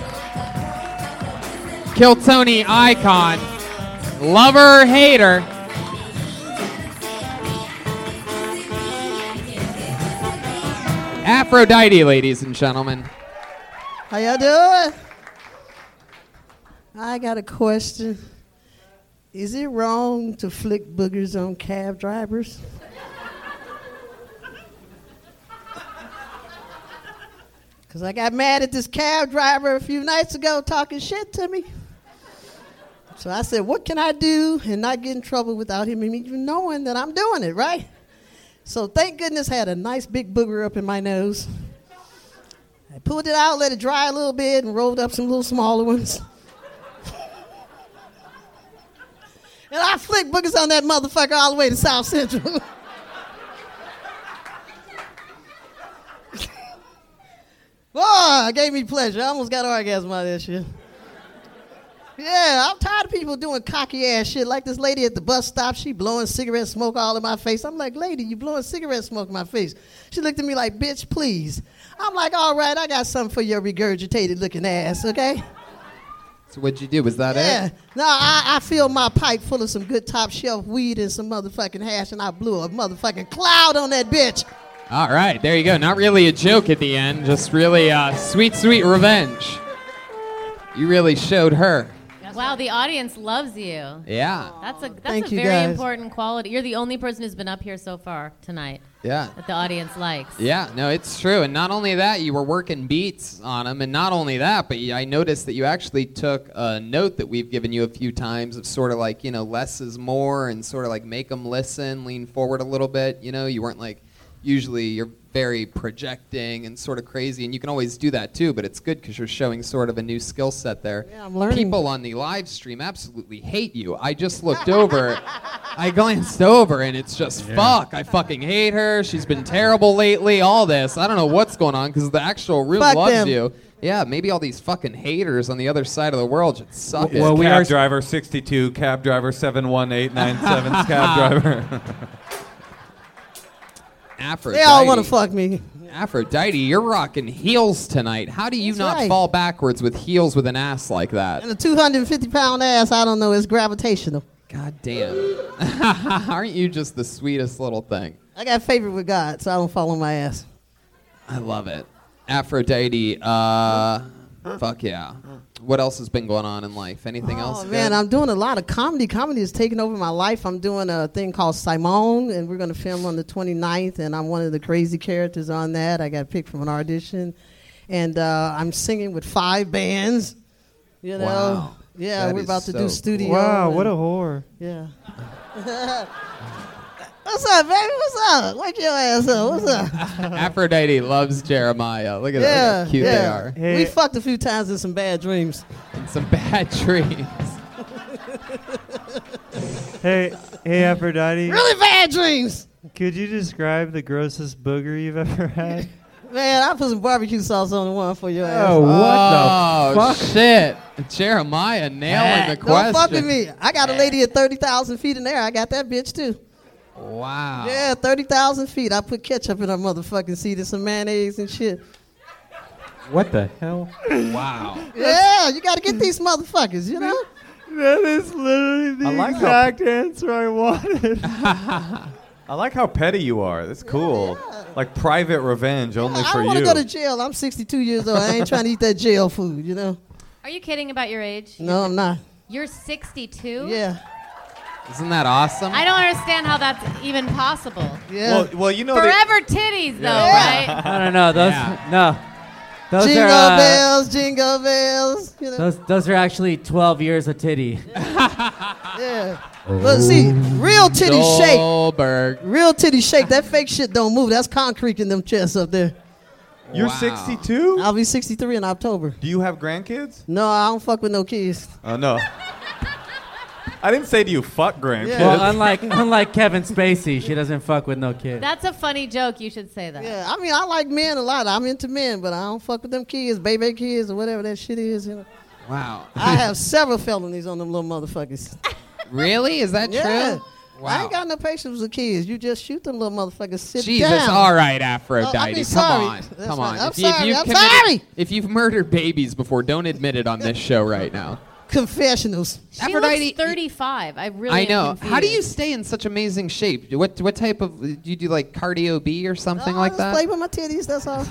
Kill Tony icon. Lover, hater. Aphrodite, ladies and gentlemen. How y'all doing? I got a question. Is it wrong to flick boogers on cab drivers? Because I got mad at this cab driver a few nights ago talking shit to me. So I said, what can I do and not get in trouble without him even knowing that I'm doing it, right? So thank goodness I had a nice big booger up in my nose. I pulled it out, let it dry a little bit, and rolled up some little smaller ones. And I flicked boogers on that motherfucker all the way to South Central. Boy, it gave me pleasure. I almost got orgasm out of that shit. Yeah, I'm tired of people doing cocky ass shit. Like this lady at the bus stop, she blowing cigarette smoke all in my face. I'm like, lady, you blowing cigarette smoke in my face. She looked at me like, bitch, please. I'm like, all right, I got something for your regurgitated looking ass, okay? So what'd you do? Was that Yeah. it? No, I, I filled my pipe full of some good top shelf weed and some motherfucking hash, and I blew a motherfucking cloud on that bitch. All right, there you go. Not really a joke at the end, just really uh, sweet, sweet revenge. You really showed her. Wow, the audience loves you. Yeah. That's a that's Thank a you, very guys. important quality. You're the only person who's been up here so far tonight Yeah. that the audience likes. Yeah, no, it's true. And not only that, you were working beats on them. And not only that, but you, I noticed that you actually took a note that we've given you a few times of sort of like, you know, less is more and sort of like make them listen, lean forward a little bit. You know, you weren't like, usually you're very projecting and sort of crazy. And you can always do that too, but it's good because you're showing sort of a new skill set there. Yeah, I'm learning. People on the live stream absolutely hate you. I just looked over. I glanced over and it's just fuck. I fucking hate her. She's been terrible lately. All this. I don't know what's going on because the actual room Fuck loves them. you. Yeah, maybe all these fucking haters on the other side of the world should suck it. Well, we cab are- driver sixty-two, cab driver seven one eight nine seven, cab driver. Aphrodite. They all want to fuck me. Aphrodite, you're rocking heels tonight. How do you That's not right. fall backwards with heels with an ass like that? And a two hundred fifty pound ass, I don't know, is gravitational. God damn. Aren't you just the sweetest little thing? I got favorite with God, so I don't fall on my ass. I love it. Aphrodite, uh, fuck yeah. What else has been going on in life? Anything Oh, else? man, good? I'm doing a lot of comedy. Comedy is taking over my life. I'm doing a thing called Simone, and we're going to film on the twenty-ninth, and I'm one of the crazy characters on that. I got picked from an audition. And uh, I'm singing with five bands, you know. Wow. Yeah, That we're is about to so do cool. studio. Wow, and- what a whore. Yeah. What's up, baby? What's up? Wake your ass up. What's up? Aphrodite loves Jeremiah. Look at that. Yeah, Look how cute yeah. they are. Hey. We fucked a few times in some bad dreams. And some bad dreams. Hey, hey, Aphrodite. Really bad dreams. Could you describe the grossest booger you've ever had? Man, I put some barbecue sauce on the one for your ass. Oh, what Oh, the fuck? shit. Jeremiah nailing the question. Don't fuck with me. I got a lady at thirty thousand feet in the air. I got that bitch, too. Wow. Yeah, thirty thousand feet. I put ketchup in her motherfucking seat and some mayonnaise and shit. What the hell? Wow. Yeah, you got to get these motherfuckers, you know? That is literally the I like how- exact answer I wanted. I like how petty you are. That's cool. Like private revenge only I for don't want you. to go to jail. I'm sixty-two years old. I ain't trying to eat that jail food, you know? Are you kidding about your age? No, I'm not. You're sixty-two? Yeah. Isn't that awesome? I don't understand how that's even possible. Yeah. Well, well, you know they- Forever titties, though, Yeah. right? I don't know. Those Yeah. no. Those jingle are uh, bells, jingle bells. You know? those those are actually twelve years of titty. Yeah. But see, real titty shake. Goldberg. Real titty shake. That fake shit don't move. That's concrete in them chests up there. You're Wow. sixty-two? I'll be sixty-three in October. Do you have grandkids? No, I don't fuck with no kids. Oh, no. I didn't say do you fuck grandkids. Yeah. Well, unlike unlike Kevin Spacey, she doesn't fuck with no kids. That's a funny joke. You should say that. Yeah, I mean, I like men a lot. I'm into men, but I don't fuck with them kids, baby kids, or whatever that shit is. You know? Wow. I have several felonies on them little motherfuckers. Really? Is that Yeah. true? I Wow. ain't got no patience with kids. You just shoot them little motherfuckers. Sit Jesus, down. all right, Aphrodite. Oh, I mean, come sorry. on. That's Come fine. on. I'm if, you, if sorry. you've I'm committed- sorry. If you've murdered babies before, don't admit it on this show right now. Confessionals. She Aphrodite- looks thirty-five. I really I am know. confused. How do you stay in such amazing shape? What what type of do you do like cardio B or something No, like I just that? play with my titties. That's all.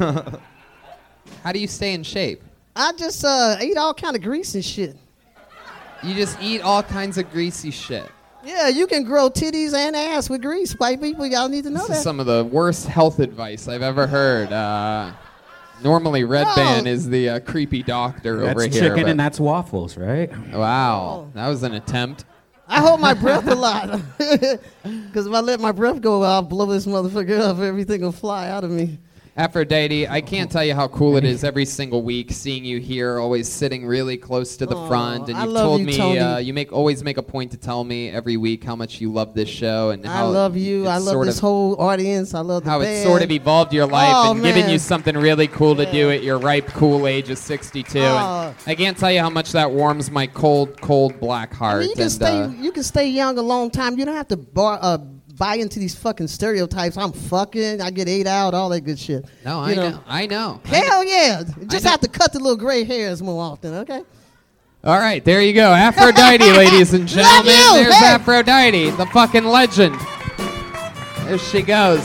How do you stay in shape? I just uh, eat all kind of grease and shit. You just eat all kinds of greasy shit. Yeah, you can grow titties and ass with grease. White people, y'all need to know This that. is some of the worst health advice I've ever heard. Uh, normally, Red No. Band is the uh, creepy doctor That's over here. chicken but- and that's waffles, right? Wow, that was an attempt. I hold my breath a lot. Because if I let my breath go, I'll blow this motherfucker up. Everything will fly out of me. Aphrodite, I can't tell you how cool it is every single week seeing you here, always sitting really close to the Aw, front. And I you've love told you, me Tony. uh, you make always make a point to tell me every week how much you love this show and I how love you. it's I love sort this of- whole audience. I love the how band. it's sort of evolved your life Oh, and given man. you something really cool to do at your ripe, cool age of sixty-two. Oh. And I can't tell you how much that warms my cold, cold black I heart. mean, you can and, stay. uh, You can stay young a long time. You don't have to bar, uh, buy into these fucking stereotypes. I'm fucking. I get ate out. All that good shit. no, You I know. I know. Hell yeah! Just know. have to cut the little gray hairs more often. Okay. All right, there you go. Aphrodite, ladies and Love gentlemen. you. There's Hey. Aphrodite, the fucking legend. There she goes.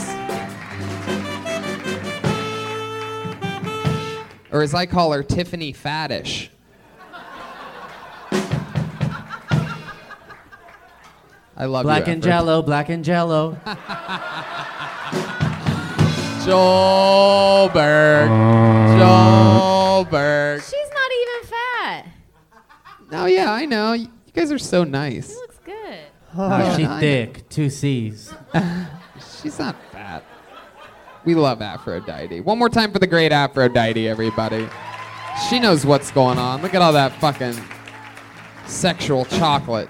Or as I call her, Tiffany Faddish. I love Black you, and Aphrodite. Jello, black and Jello. Joelberg. Joelberg. She's not even fat. No, yeah, I know. You guys are so nice. She looks good. No, she's I know. thick. Two C's. She's not fat. We love Aphrodite. One more time for the great Aphrodite, everybody. She knows what's going on. Look at all that fucking sexual chocolate.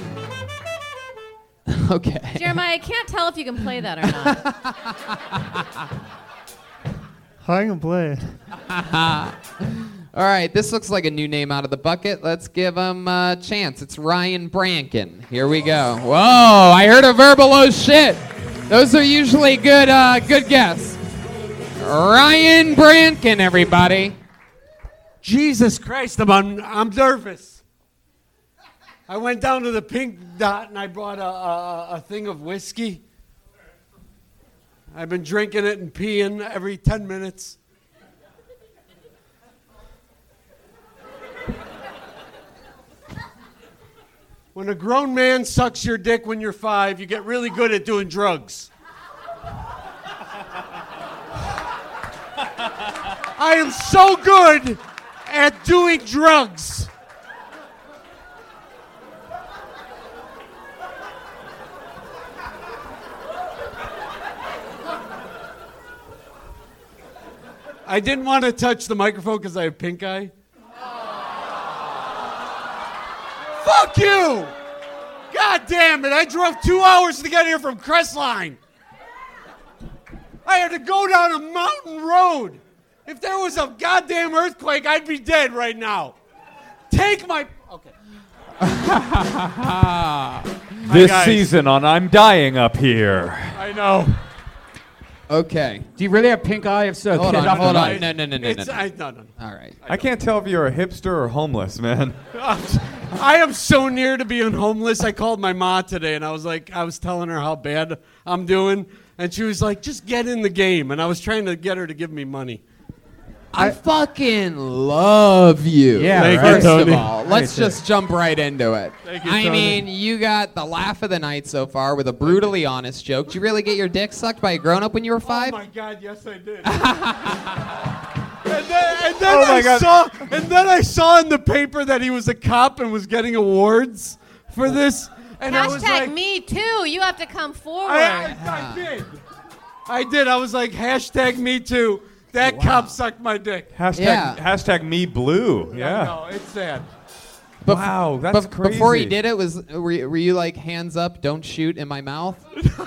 Okay. Jeremiah, I can't tell if you can play that or not. I can play it. All right, this looks like a new name out of the bucket. Let's give him a chance. It's Ryan Brankin. Here we go. Whoa, I heard a verbal oh shit. Those are usually good uh, good guess. Ryan Brankin, everybody. Jesus Christ, I'm, un- I'm nervous. I went down to the Pink Dot and I brought a, a, a thing of whiskey. I've been drinking it and peeing every ten minutes. When a grown man sucks your dick when you're five, you get really good at doing drugs. I am so good at doing drugs. I didn't want to touch the microphone because I have pink eye. Fuck you! God damn it, I drove two hours to get here from Crestline. I had to go down a mountain road. If there was a goddamn earthquake, I'd be dead right now. Take my... Okay. This guys. season on I'm Dying Up Here. I know. Okay. Do you really have pink eye? If so, Hold get on, off the hold on. mic. No, no, no, no, It's, no. I, no, no. All right. I can't tell if you're a hipster or homeless, man. I am so near to being homeless. I called my ma today, and I was like, I was telling her how bad I'm doing, and she was like, just get in the game. And I was trying to get her to give me money. I fucking love you. Yeah, Thank right. you, First of Tony. all, let's just jump right into it. Thank you, I Tony. mean, you got the laugh of the night so far with a brutally honest joke. Did you really get your dick sucked by a grown-up when you were five? Oh my God, yes I did. and then, and then Oh my I God. saw, and then I saw in the paper that he was a cop and was getting awards for this. And I was Hashtag like, me too. You have to come forward. I, I, I did. I did. I was like, hashtag me too. That cop sucked my dick. Hashtag, Yeah. hashtag me blue. Yeah. No, it's sad. Bef- Wow, that's bef- crazy. Before he did it, was were you, were you like hands up, don't shoot in my mouth?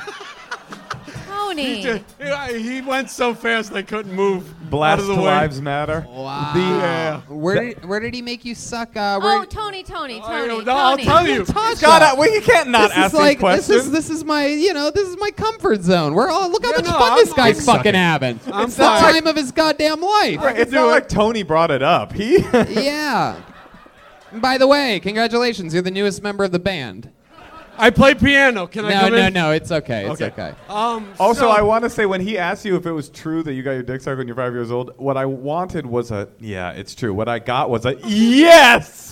Tony. He, just, he he went so fast I couldn't move. out Blast of the to way. Lives Matter. Wow. Yeah. Where did where did he make you suck? Uh, where Oh, Tony, Tony, I Tony, don't know. I'll Tony. tell you. Tasha. God, well, you can't not this ask is like these questions. this is this is my you know this is my comfort zone. We're all look how Yeah, much no, fun I'm- this guy's I'm fucking sucking. having. I'm it's the fine. time of his goddamn life. Right, it's not like Tony brought it up. He. Yeah. And by the way, congratulations, you're the newest member of the band. I play piano. Can I No, come no, in? no, it's okay, it's okay. Um, Also, so- I want to say when he asked you if it was true that you got your dick sucked when you're five years old, what I wanted was a yeah, it's true. What I got was a yes.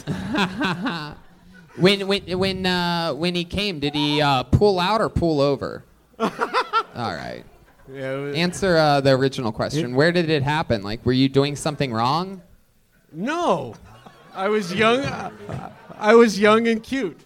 When when when uh, when he came, did he uh, pull out or pull over? All right. Yeah, it was- Answer uh, the original question. Where did it happen? Like, were you doing something wrong? no, I was young. I was young and cute.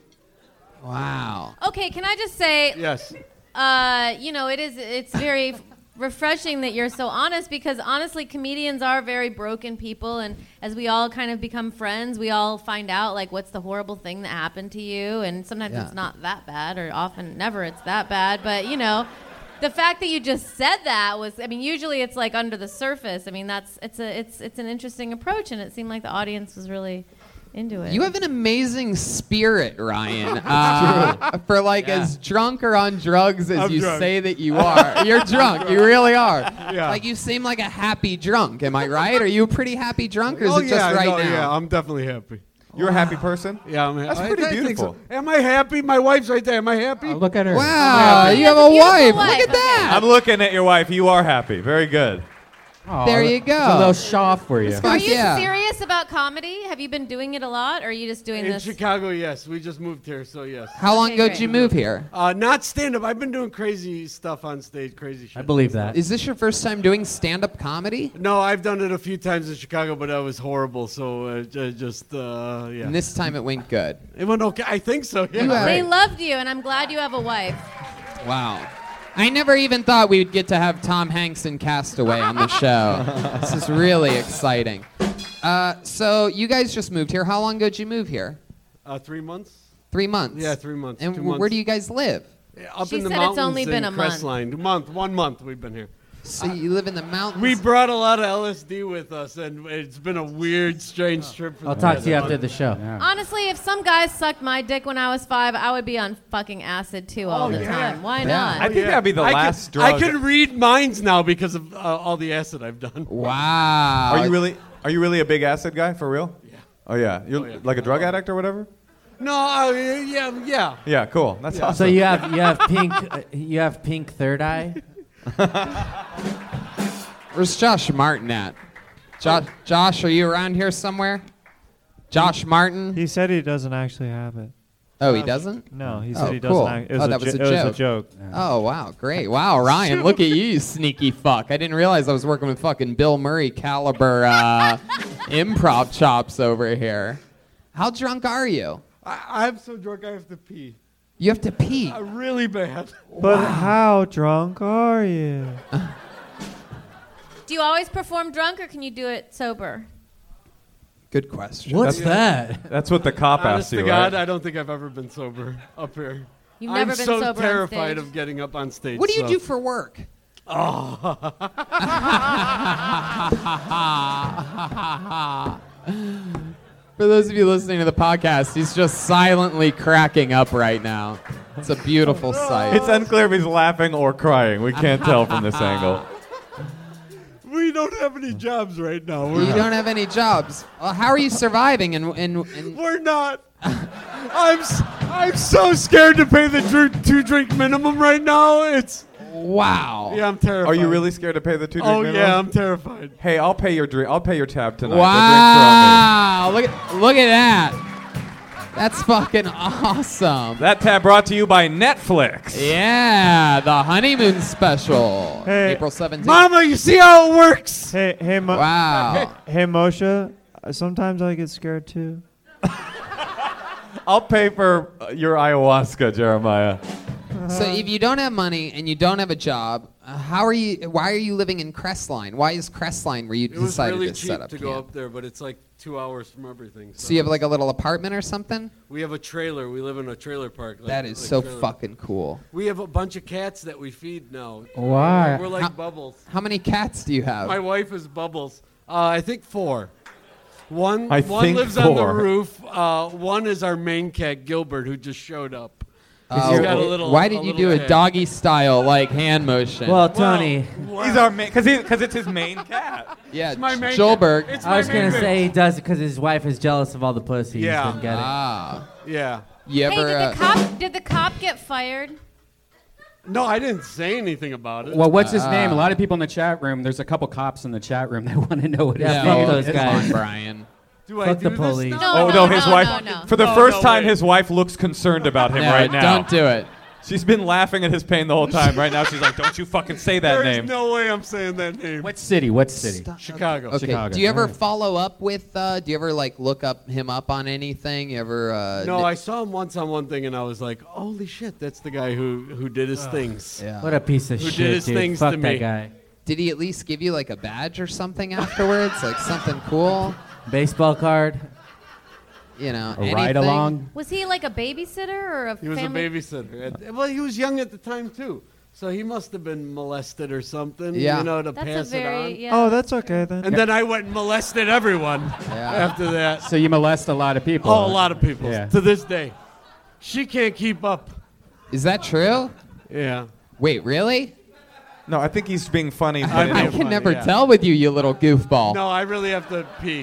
Wow. Okay, can I just say, Yes. uh, you know, it is. It's very refreshing that you're so honest because honestly, comedians are very broken people, and as we all kind of become friends, we all find out like what's the horrible thing that happened to you, and sometimes Yeah. it's not that bad, or often never it's that bad, but you know. The fact that you just said that was, I mean, usually it's like under the surface. I mean, that's it's a it's it's an interesting approach, and it seemed like the audience was really into it. You have an amazing spirit, Ryan. Uh, for like Yeah. as drunk or on drugs as I'm you drunk. say that you are. You're drunk. You really are. Yeah. Like you seem like a happy drunk. Am I right? Are you a pretty happy drunk, or is oh it just yeah, right no, now? yeah, I'm definitely happy. You're a happy person. Yeah, I'm happy. That's pretty I, I think beautiful. so. Am I happy? My wife's right there. Am I happy? Oh, look at her. Wow, Yeah. you have That's a a beautiful wife. wife. Look at Okay. that. I'm looking at your wife. You are happy. Very good. Oh, There you it's go. A little shaw for you. Fuck Are you yeah. serious about comedy? Have you been doing it a lot, or are you just doing In this? Chicago, yes. We just moved here, so yes. How long Okay, ago great. did you move here? Uh, not stand up. I've been doing crazy stuff on stage, crazy shit. I believe that. Is this your first time doing stand-up comedy? No, I've done it a few times in Chicago, but that was horrible. So uh, j- just uh, yeah. And this time it went good. It went okay. I think so. Yeah. You have- They loved you, and I'm glad you have a wife. Wow. I never even thought we would get to have Tom Hanks in Castaway on the show. This is really exciting. Uh, so you guys just moved here. How long ago did you move here? Uh, three months. Three months. Yeah, three months. And two wh- months. where do you guys live? Yeah, up She in the said it's mountains only been in a month. Crestline. Month, one month we've been here. So you live in the mountains. We brought a lot of L S D with us, and it's been a weird, strange trip. For I'll the talk past to you month. after the show. Honestly, if some guys sucked my dick when I was five, I would be on fucking acid too all Oh, the yeah. time. Why Yeah. not? I think that'd be the I last could, drug. I can read minds now because of uh, all the acid I've done. Wow. Are you really? Are you really a big acid guy for real? Yeah. Oh yeah. You're yeah. like a drug addict or whatever. No, uh, yeah, yeah. Yeah. Cool. That's Yeah. awesome. So you have you have pink uh, you have pink third eye. Where's Josh Martin at? Josh, Josh, are you around here somewhere? Josh Martin? He said he doesn't actually have it. Oh, he doesn't? No, he Oh, said he doesn't. cool. act- It was Oh, a that was jo- a it was joke. a joke. Oh, wow. Great. Wow, Ryan, look at you, you sneaky fuck. I didn't realize I was working with fucking Bill Murray caliber uh, improv chops over here. How drunk are you? I, I'm so drunk I have to pee. You have to pee. Uh, really bad. But how drunk are you? Do you always perform drunk, or can you do it sober? Good question. What's that? That's what the cop Honest asked to you, God, right? I don't think I've ever been sober up here. You've I'm never been so sober on terrified stage? of getting up on stage. What do you so- do for work? For those of you listening to the podcast, he's just silently cracking up right now. It's a beautiful sight. It's unclear if he's laughing or crying. We can't tell from this angle. We don't have any jobs right now. We're You not. don't have any jobs. Well, how are you surviving? And and, and We're not. I'm s- I'm so scared to pay the dr- two drink minimum right now. It's wow. yeah, I'm terrified. Are you really scared to pay the two drink Oh minimum? yeah, I'm terrified. Hey, I'll pay your drink. I'll pay your tab tonight. Wow. Look at look at that. That's fucking awesome. That tab brought to you by Netflix. Yeah, the honeymoon special. Hey. April seventeenth. Mama, you see how it works? Hey, hey, Mo- Wow. hey, Moshe. uh, Sometimes I get scared too. I'll pay for uh, your ayahuasca, Jeremiah. So if you don't have money and you don't have a job, uh, how are you? Why are you living in Crestline? Why is Crestline where you It was decided really to cheap set up to go camp? up there, but it's like two hours from everything. So you have like a little apartment or something? We have a trailer. We live in a trailer park. Like, That is like so trailer. fucking cool. We have a bunch of cats that we feed now. Why? We're like How- Bubbles. How many cats do you have? My wife is Bubbles. Uh, I think four. One, I one think lives on the four. roof. Uh, one is our main cat, Gilbert, who just showed up. Uh, He's got a little- why a did you little do a cat. doggy style like hand motion? Well, Tony. He's our main, because because it's his main cat. yeah, It's my main Joelberg. cat. It's I was my gonna main say he does it because his wife is jealous of all the pussy. He Yeah. just didn't get it. Ah, Yeah. you Hey, ever? did uh, the cop did the cop get fired? No, I didn't say anything about it. Well, what's his Ah. name? A lot of people in the chat room. There's a couple cops in the chat room that want to know what his Yeah, name fuck is. those come on, guys. Brian. Do I Fuck do the police. this No, now? Oh no, no, his no, wife. no, no. For the No, first no time, way. his wife looks concerned about him No, right now. don't do it. She's been laughing at his pain the whole time. Right now, she's like, "Don't you fucking say that There's name." no way I'm saying that name. What city? What city? Chicago. Okay. Chicago, Do you ever alright. follow up with? Uh, do you ever like look up him up on anything? You ever? Uh, No, kn- I saw him once on one thing, and I was like, "Holy shit, that's the guy who who did his things." Yeah. What a piece of Who did shit, his dude. things Fuck to that me. guy. Did he at least give you like a badge or something afterwards? Like something cool? Baseball card. You know, A anything? ride along? Was he like a babysitter or a He was family? a babysitter. At- well, he was young at the time too, so he must have been molested or something. Yeah. You know, to That's pass a very it on. yeah. Oh, that's okay then. And then I went and molested everyone Yeah. after that. So you molest a lot of people. Oh, a lot of people Yeah. to this day. She can't keep up. Is that true? Yeah. Wait, really? No, I think he's being funny. But I'm in I a- being can funny, never yeah. tell with you, you little goofball. No, I really have to pee.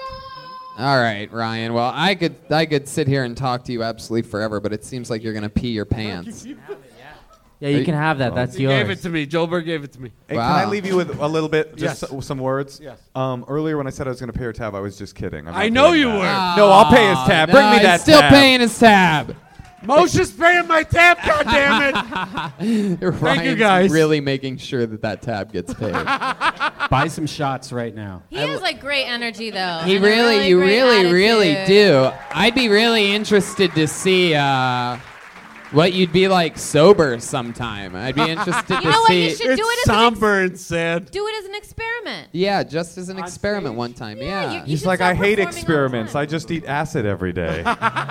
All right, Ryan. Well, I could I could sit here and talk to you absolutely forever, but it seems like you're gonna pee your pants. Yeah, you can have that. That's He yours. gave it to me. Joelberg gave it to me. Hey, Wow. can I leave you with a little bit, just Yes. s- some words? Yes. Um, earlier when I said I was going to pay your tab, I was just kidding. I'm I not know doing you that. were. No, I'll pay his tab. Bring No, me he's that still tab. paying his tab. Moshe's paying my tab, goddammit. Ryan's guys. really making sure that that tab gets paid. Buy some shots right now. He has like great energy though. He and a really, you great really, really attitude. do. I'd be really interested to see uh, what you'd be like sober sometime. I'd be interested You to know what? see. You should do it It's as an ex- somber and sad. do it as an experiment. Yeah, just as an experiment one time. Yeah. you- you He's should like, start I hate performing all the experiments. time." I just eat acid every day.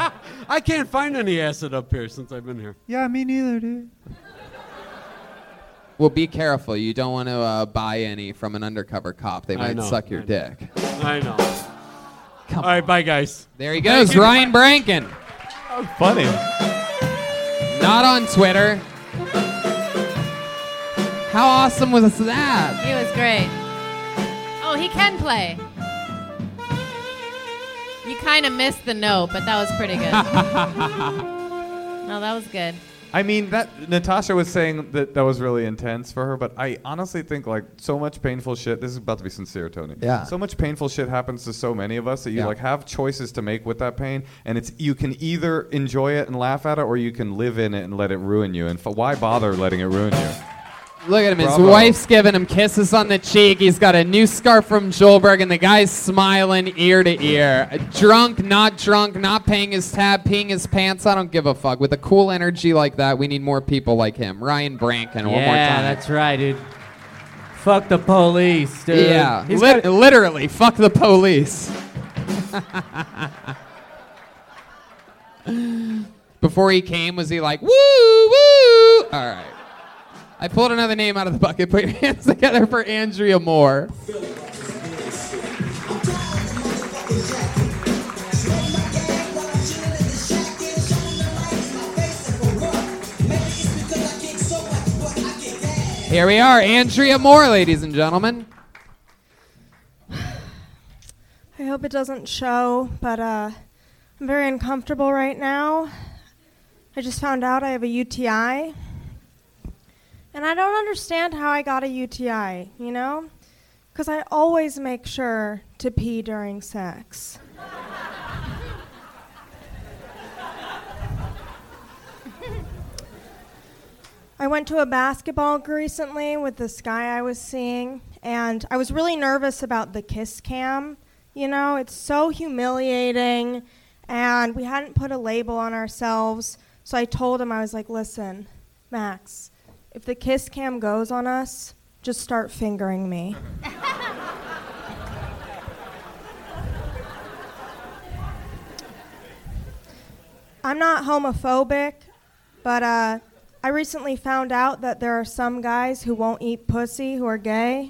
I can't find any acid up here since I've been here. Yeah, me neither, dude. Well, be careful. You don't want to uh, buy any from an undercover cop. They I might know, suck your I know. dick. I know. Come All right, bye, guys. There he goes, Ryan Branken. Funny. Not on Twitter. How awesome was that? He was great. Oh, he can play. You kind of missed the note, but that was pretty good. No, that was good. I mean, that Natasha was saying that that was really intense for her, but I honestly think like so much painful shit. This is about to be sincere, Tony. Yeah. So much painful shit happens to so many of us that you Yeah. like have choices to make with that pain, and it's you can either enjoy it and laugh at it, or you can live in it and let it ruin you. And f- why bother letting it ruin you? Look at him. His Bravo. wife's giving him kisses on the cheek. He's got a new scarf from Joelberg, and the guy's smiling ear to ear. Drunk, not drunk, not paying his tab, peeing his pants. I don't give a fuck. With a cool energy like that, we need more people like him. Ryan Branken, one more Yeah, time. that's right, dude. Fuck the police, dude. Yeah, He's lit- got- literally, fuck the police. Before he came, was he like, woo, woo? All right. I pulled another name out of the bucket. Put your hands together for Andrea Moore. Here we are, Andrea Moore, ladies and gentlemen. I hope it doesn't show, but uh, I'm very uncomfortable right now. I just found out I have a U T I. And I don't understand how I got a U T I, you know? Because I always make sure to pee during sex. I went to a basketball recently with this guy I was seeing, and I was really nervous about the kiss cam. You know, it's so humiliating, and we hadn't put a label on ourselves, so I told him, I was like, listen, Max, if the kiss cam goes on us, just start fingering me. I'm not homophobic, but uh, I recently found out that there are some guys who won't eat pussy who are gay.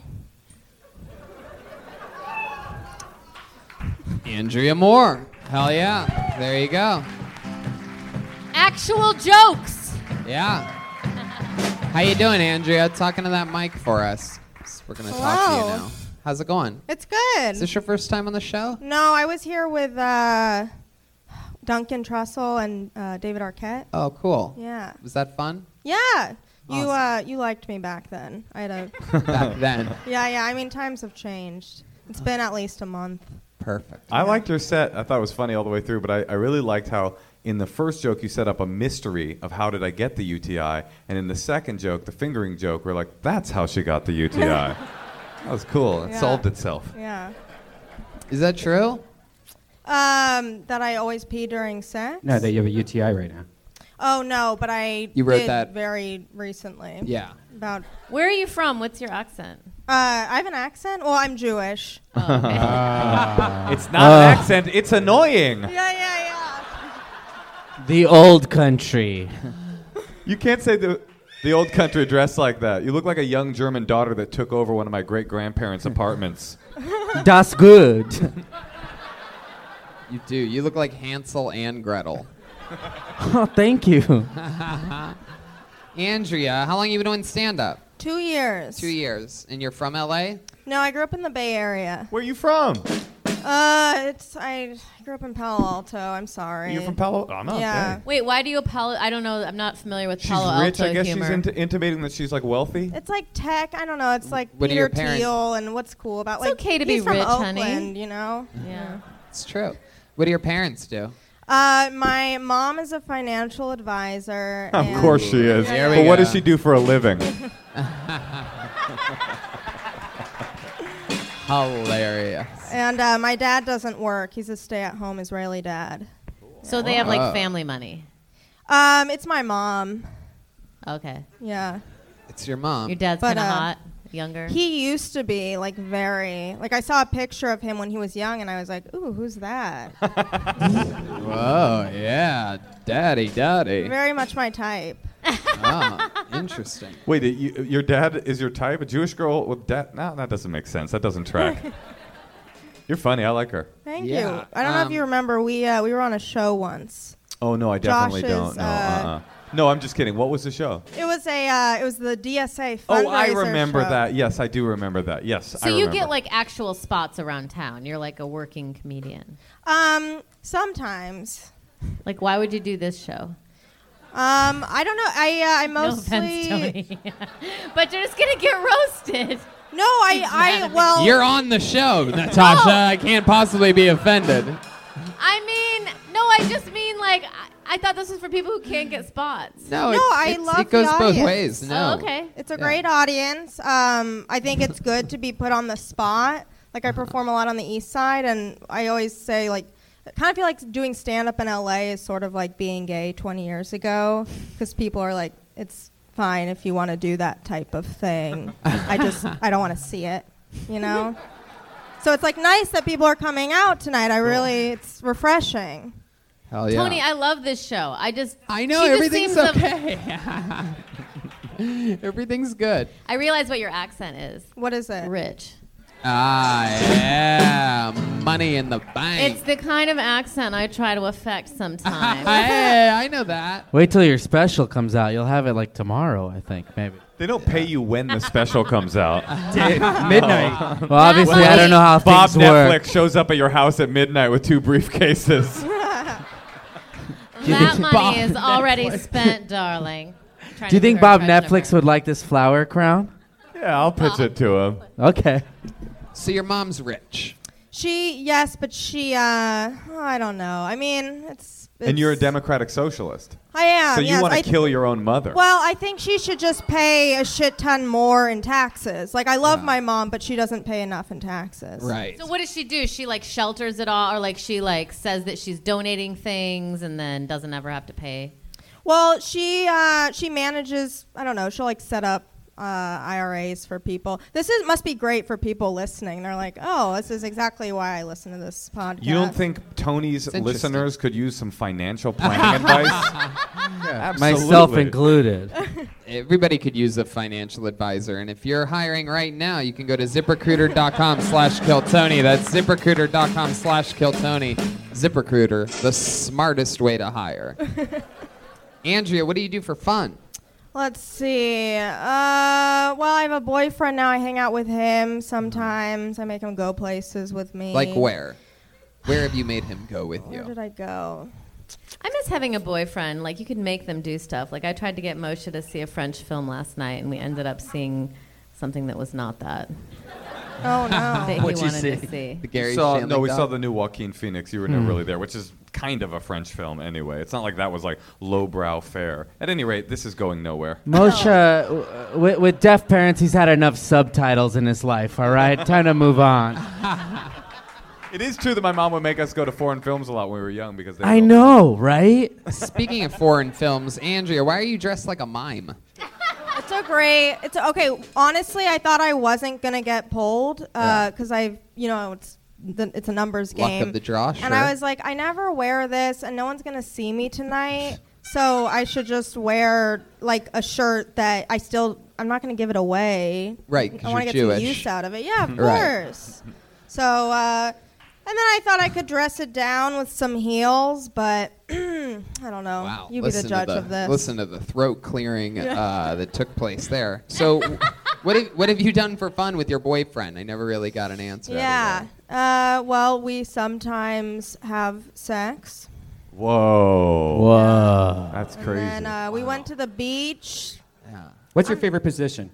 Andrea Moore. Hell yeah. There you go. Actual jokes. Yeah. How you doing, Andrea? Talking to that mic for us. We're going to talk to you Hello. now. How's it going? It's good. Is this your first time on the show? No, I was here with uh, Duncan Trussell and uh, David Arquette. Oh, cool. Yeah. Was that fun? Yeah. You uh, you liked me back then. I had a Back then. Yeah, yeah. I mean, times have changed. It's been at least a month. Perfect. I liked your set. I thought it was funny all the way through, but I, I really liked how in the first joke you set up a mystery of how did I get the U T I, and in the second joke, the fingering joke, we're like, that's how she got the U T I. That was cool. It Yeah. solved itself. Yeah. Is that true? Um, that I always pee during sex? No, that you have a U T I right now. Oh, no, but I You wrote did that- very recently. Yeah. About. Where are you from? What's your accent? Uh, I have an accent. Well, I'm Jewish. Oh, okay. Uh, it's not an accent. It's annoying. Yeah, yeah, yeah. The old country. You can't say the the old country dressed like that. You look like a young German daughter that took over one of my great grandparents' apartments. Das good. You do. You look like Hansel and Gretel. Oh, thank you. Andrea, how long you been doing stand-up? Two years. Two years. And you're from L A? No, I grew up in the Bay Area. Where are you from? Uh, it's I grew up in Palo Alto. I'm sorry. You're from Palo? Oh, no. Yeah. dang. Wait, why do you Palo? I don't know. I'm not familiar with She's Palo rich. Alto I guess humor. she's into intimating that she's like wealthy. It's like tech. I don't know. It's like What do Peter your parents- Thiel and what's cool about It's like okay to he's be from rich, Oakland, honey. you know. Yeah. It's true. What do your parents do? Uh, my mom is a financial advisor. Of and- course she is. There we But what go. does she do for a living? Hilarious. And uh, my dad doesn't work. He's a stay-at-home Israeli dad. So they have like Oh. family money. Um, it's my mom. Okay. Yeah. It's your mom. Your dad's But, kind of uh, hot, younger. He used to be like very like I saw a picture of him when he was young, and I was like, ooh, who's that? Whoa, yeah. Daddy, daddy. Very much my type. Oh, interesting. Wait, you, your dad is your type? A Jewish girl with dad? No, that doesn't make sense. That doesn't track. You're funny. I like her. Thank Yeah, you. I don't know um, if you remember. We uh, we were on a show once. Oh, no, I definitely Josh's, don't. No, uh, uh-uh. No, I'm just kidding. What was the show? It was a uh, it was the D S A fundraiser Oh, I remember show. that. Yes, I do remember that. Yes, I so you remember. get like actual spots around town. You're like a working comedian. Um, sometimes. Like, why would you do this show? Um, I don't know. I uh, I mostly. No offense, Tony. But you're just gonna get roasted. No, I I well. You're on the show, Natasha. No. I can't possibly be offended. I mean, no, I just mean like I, I thought this was for people who can't get spots. No, No, it's, I it's- love it goes the both audience. ways. No. Oh, okay. It's a Yeah. great audience. Um, I think it's good to be put on the spot. Like I perform a lot on the East Side, and I always say like, I kind of feel like doing stand up in L A is sort of like being gay twenty years ago, because people are like, it's fine if you want to do that type of thing. I just I don't want to see it, you know. So it's like nice that people are coming out tonight. I really, it's refreshing. Hell yeah. Tony, I love this show. I just I know she just everything's seems a- okay. Everything's good. I realize what your accent is. What is it? Rich. Ah, yeah. Money in the bank. It's the kind of accent I try to affect sometimes. Hey, I know that. Wait till your special comes out. You'll have it like tomorrow, I think, maybe. They don't pay you when the special comes out. Midnight. Well, obviously, I don't know how Bob things Netflix work. shows up at your house at midnight with two briefcases. That money is already spent, darling. Trying Do you to think her Bob treasure Netflix would like this flower crown? Yeah, I'll pitch it to him. Okay. So your mom's rich. She, yes, but she, uh, I don't know. I mean, it's. it's And you're a democratic socialist. I am. So you yes. want I to kill your own mother. Well, I think she should just pay a shit ton more in taxes. Like, I love my mom, but she doesn't pay enough in taxes. Right. So what does she do? She like shelters it all, or like she like says that she's donating things and then doesn't ever have to pay. Well, she uh, she manages. I don't know. She'll like set up uh, I R As for people. This is must be great for people listening. They're like, oh, this is exactly why I listen to this podcast. You don't think Tony's It's interesting. listeners could use some financial planning advice? Yeah, Myself absolutely. included. Everybody could use a financial advisor. And if you're hiring right now, you can go to ziprecruiter.com slash killtony. That's ziprecruiter.com slash killtony. ZipRecruiter, the smartest way to hire. Andrea, what do you do for fun? Let's see. Uh, well, I have a boyfriend now. I hang out with him sometimes. I make him go places with me. Like where? Where have you made him go with Where you? did I go? I miss having a boyfriend. Like you could make them do stuff. Like I tried to get Moshe to see a French film last night, and we ended up seeing something that was not that. Oh no! That he What'd you wanted see? to see. The Gary saw, Shandling no, we doc? saw the new Joaquin Phoenix. You were never really there, which is kind of a French film anyway. It's not like that was like lowbrow fare. At any rate, this is going nowhere. Moshe, w- with, with deaf parents, he's had enough subtitles in his life, all right? Time to move on. It is true that my mom would make us go to foreign films a lot when we were young because they I were- know, right? Speaking of foreign films, Andrea, why are you dressed like a mime? It's a great. It's a, okay. Honestly, I thought I wasn't gonna get pulled because I, you know, it's the, it's a numbers Luck game. of the draw, And sure. I was like, I never wear this, and no one's gonna see me tonight. So I should just wear like a shirt that I still. I'm not gonna give it away. Right, 'cause I want to you're get some Jewish. use out of it. Yeah, of Right. course. So. Uh, And then I thought I could dress it down with some heels, but I don't know. Wow. You be the Listen to judge the- of this. Listen to the throat clearing uh, that took place there. So, what have, what have you done for fun with your boyfriend? I never really got an answer. out of Yeah. Uh, well, we sometimes have sex. Whoa. Whoa. That's crazy. And uh, we went to the beach. that. Yeah. What's your favorite position?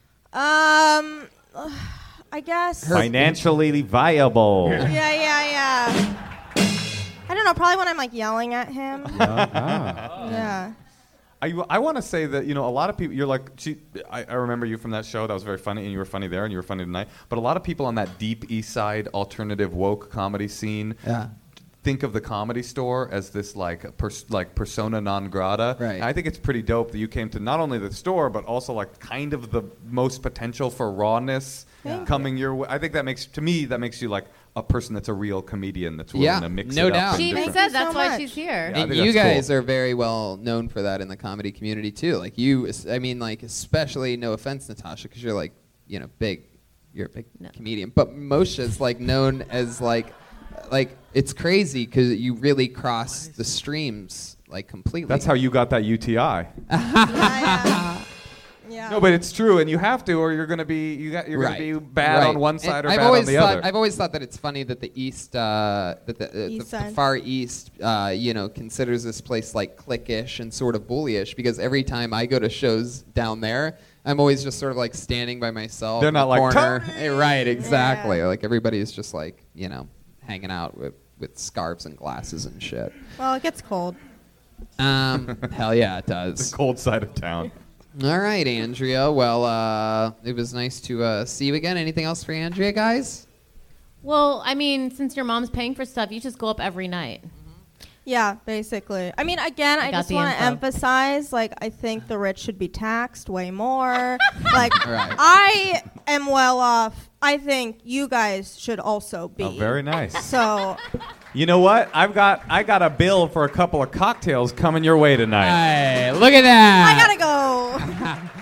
Um, I guess. Financially viable. Yeah, yeah, yeah. I don't know. Probably when I'm like yelling at him. Ah. Yeah. I, I want to say that, you know, a lot of people, you're like, she, I, I remember you from that show. That was very funny, and you were funny there, and you were funny tonight. But a lot of people on that deep East Side alternative woke comedy scene Yeah. think of the Comedy Store as this like pers- like persona non grata. Right. And I think it's pretty dope that you came to not only the store, but also like kind of the most potential for rawness Thank coming your way. I think that makes, to me, that makes you like a person that's a real comedian that's willing Yeah, to mix no it up. doubt. in She even different- said that's so why much. she's here. Yeah, I And think you that's guys cool. are very well known for that in the comedy community too. Like you, I mean, like especially, no offense, Natasha, because you're like, you know, big, you're a big No. comedian. But Moshe's like known as like, like it's crazy because you really cross the streams like completely. That's how you got that U T I. Yeah. Yeah. No, but it's true, and you have to, or you're gonna be you got you're Right. gonna be bad Right. on one And side or I've bad always on the thought, other. I've always thought that it's funny that the East, uh, that the, uh, East the, the side. Far East, uh, you know, considers this place like cliquish and sort of bullyish because every time I go to shows down there, I'm always just sort of like standing by myself. They're in not the like, corner. "Tony!" Eh, right? Exactly. Yeah. Like everybody's just like you know hanging out with with scarves and glasses and shit. Well, it gets cold. Um, hell yeah, it the does. cold side of town. All right, Andrea. Well, uh, it was nice to uh, see you again. Anything else for Andrea, guys? Well, I mean, since your mom's paying for stuff, you just go up every night. Yeah, basically. I mean, again, I I, got just the want to info. emphasize, like, I think the rich should be taxed way more. like, Right. I am well off. I think you guys should also be. Oh, very nice. So, You know what? I've got I got a bill for a couple of cocktails coming your way tonight. Hey, look at that. I gotta go.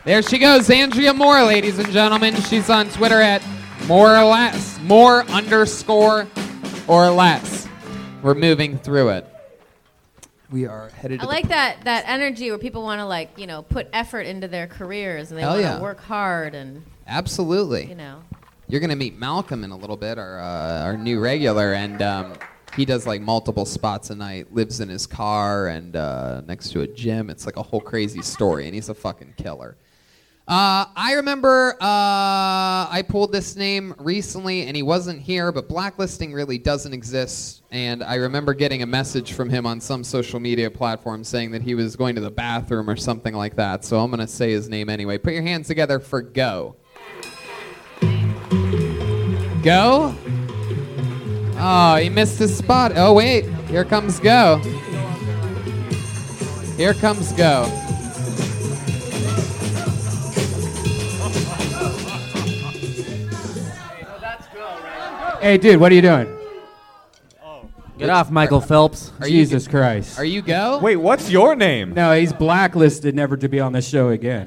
There she goes, Andrea Moore, ladies and gentlemen. She's on Twitter at more or less, more underscore or less. We're moving through it. We are headed I to like the that that energy where people want to like you know put effort into their careers and they Hell want to yeah. work hard and Absolutely. you know. You're gonna meet Malcolm in a little bit, our uh, our new regular, and um, he does like multiple spots a night. Lives in his car and uh, next to a gym. It's like a whole crazy story, and he's a fucking killer. Uh, I remember uh, I pulled this name recently, and he wasn't here, but blacklisting really doesn't exist. And I remember getting a message from him on some social media platform saying that he was going to the bathroom or something like that. So I'm gonna say his name anyway. Put your hands together for Go. Go? Oh, he missed his spot. Oh, wait. Here comes Go. Here comes Go. Hey, dude, what are you doing? Get off, Michael Phelps. Are you- Jesus Christ. Are you Go? Wait, what's your name? No, he's blacklisted never to be on the show again.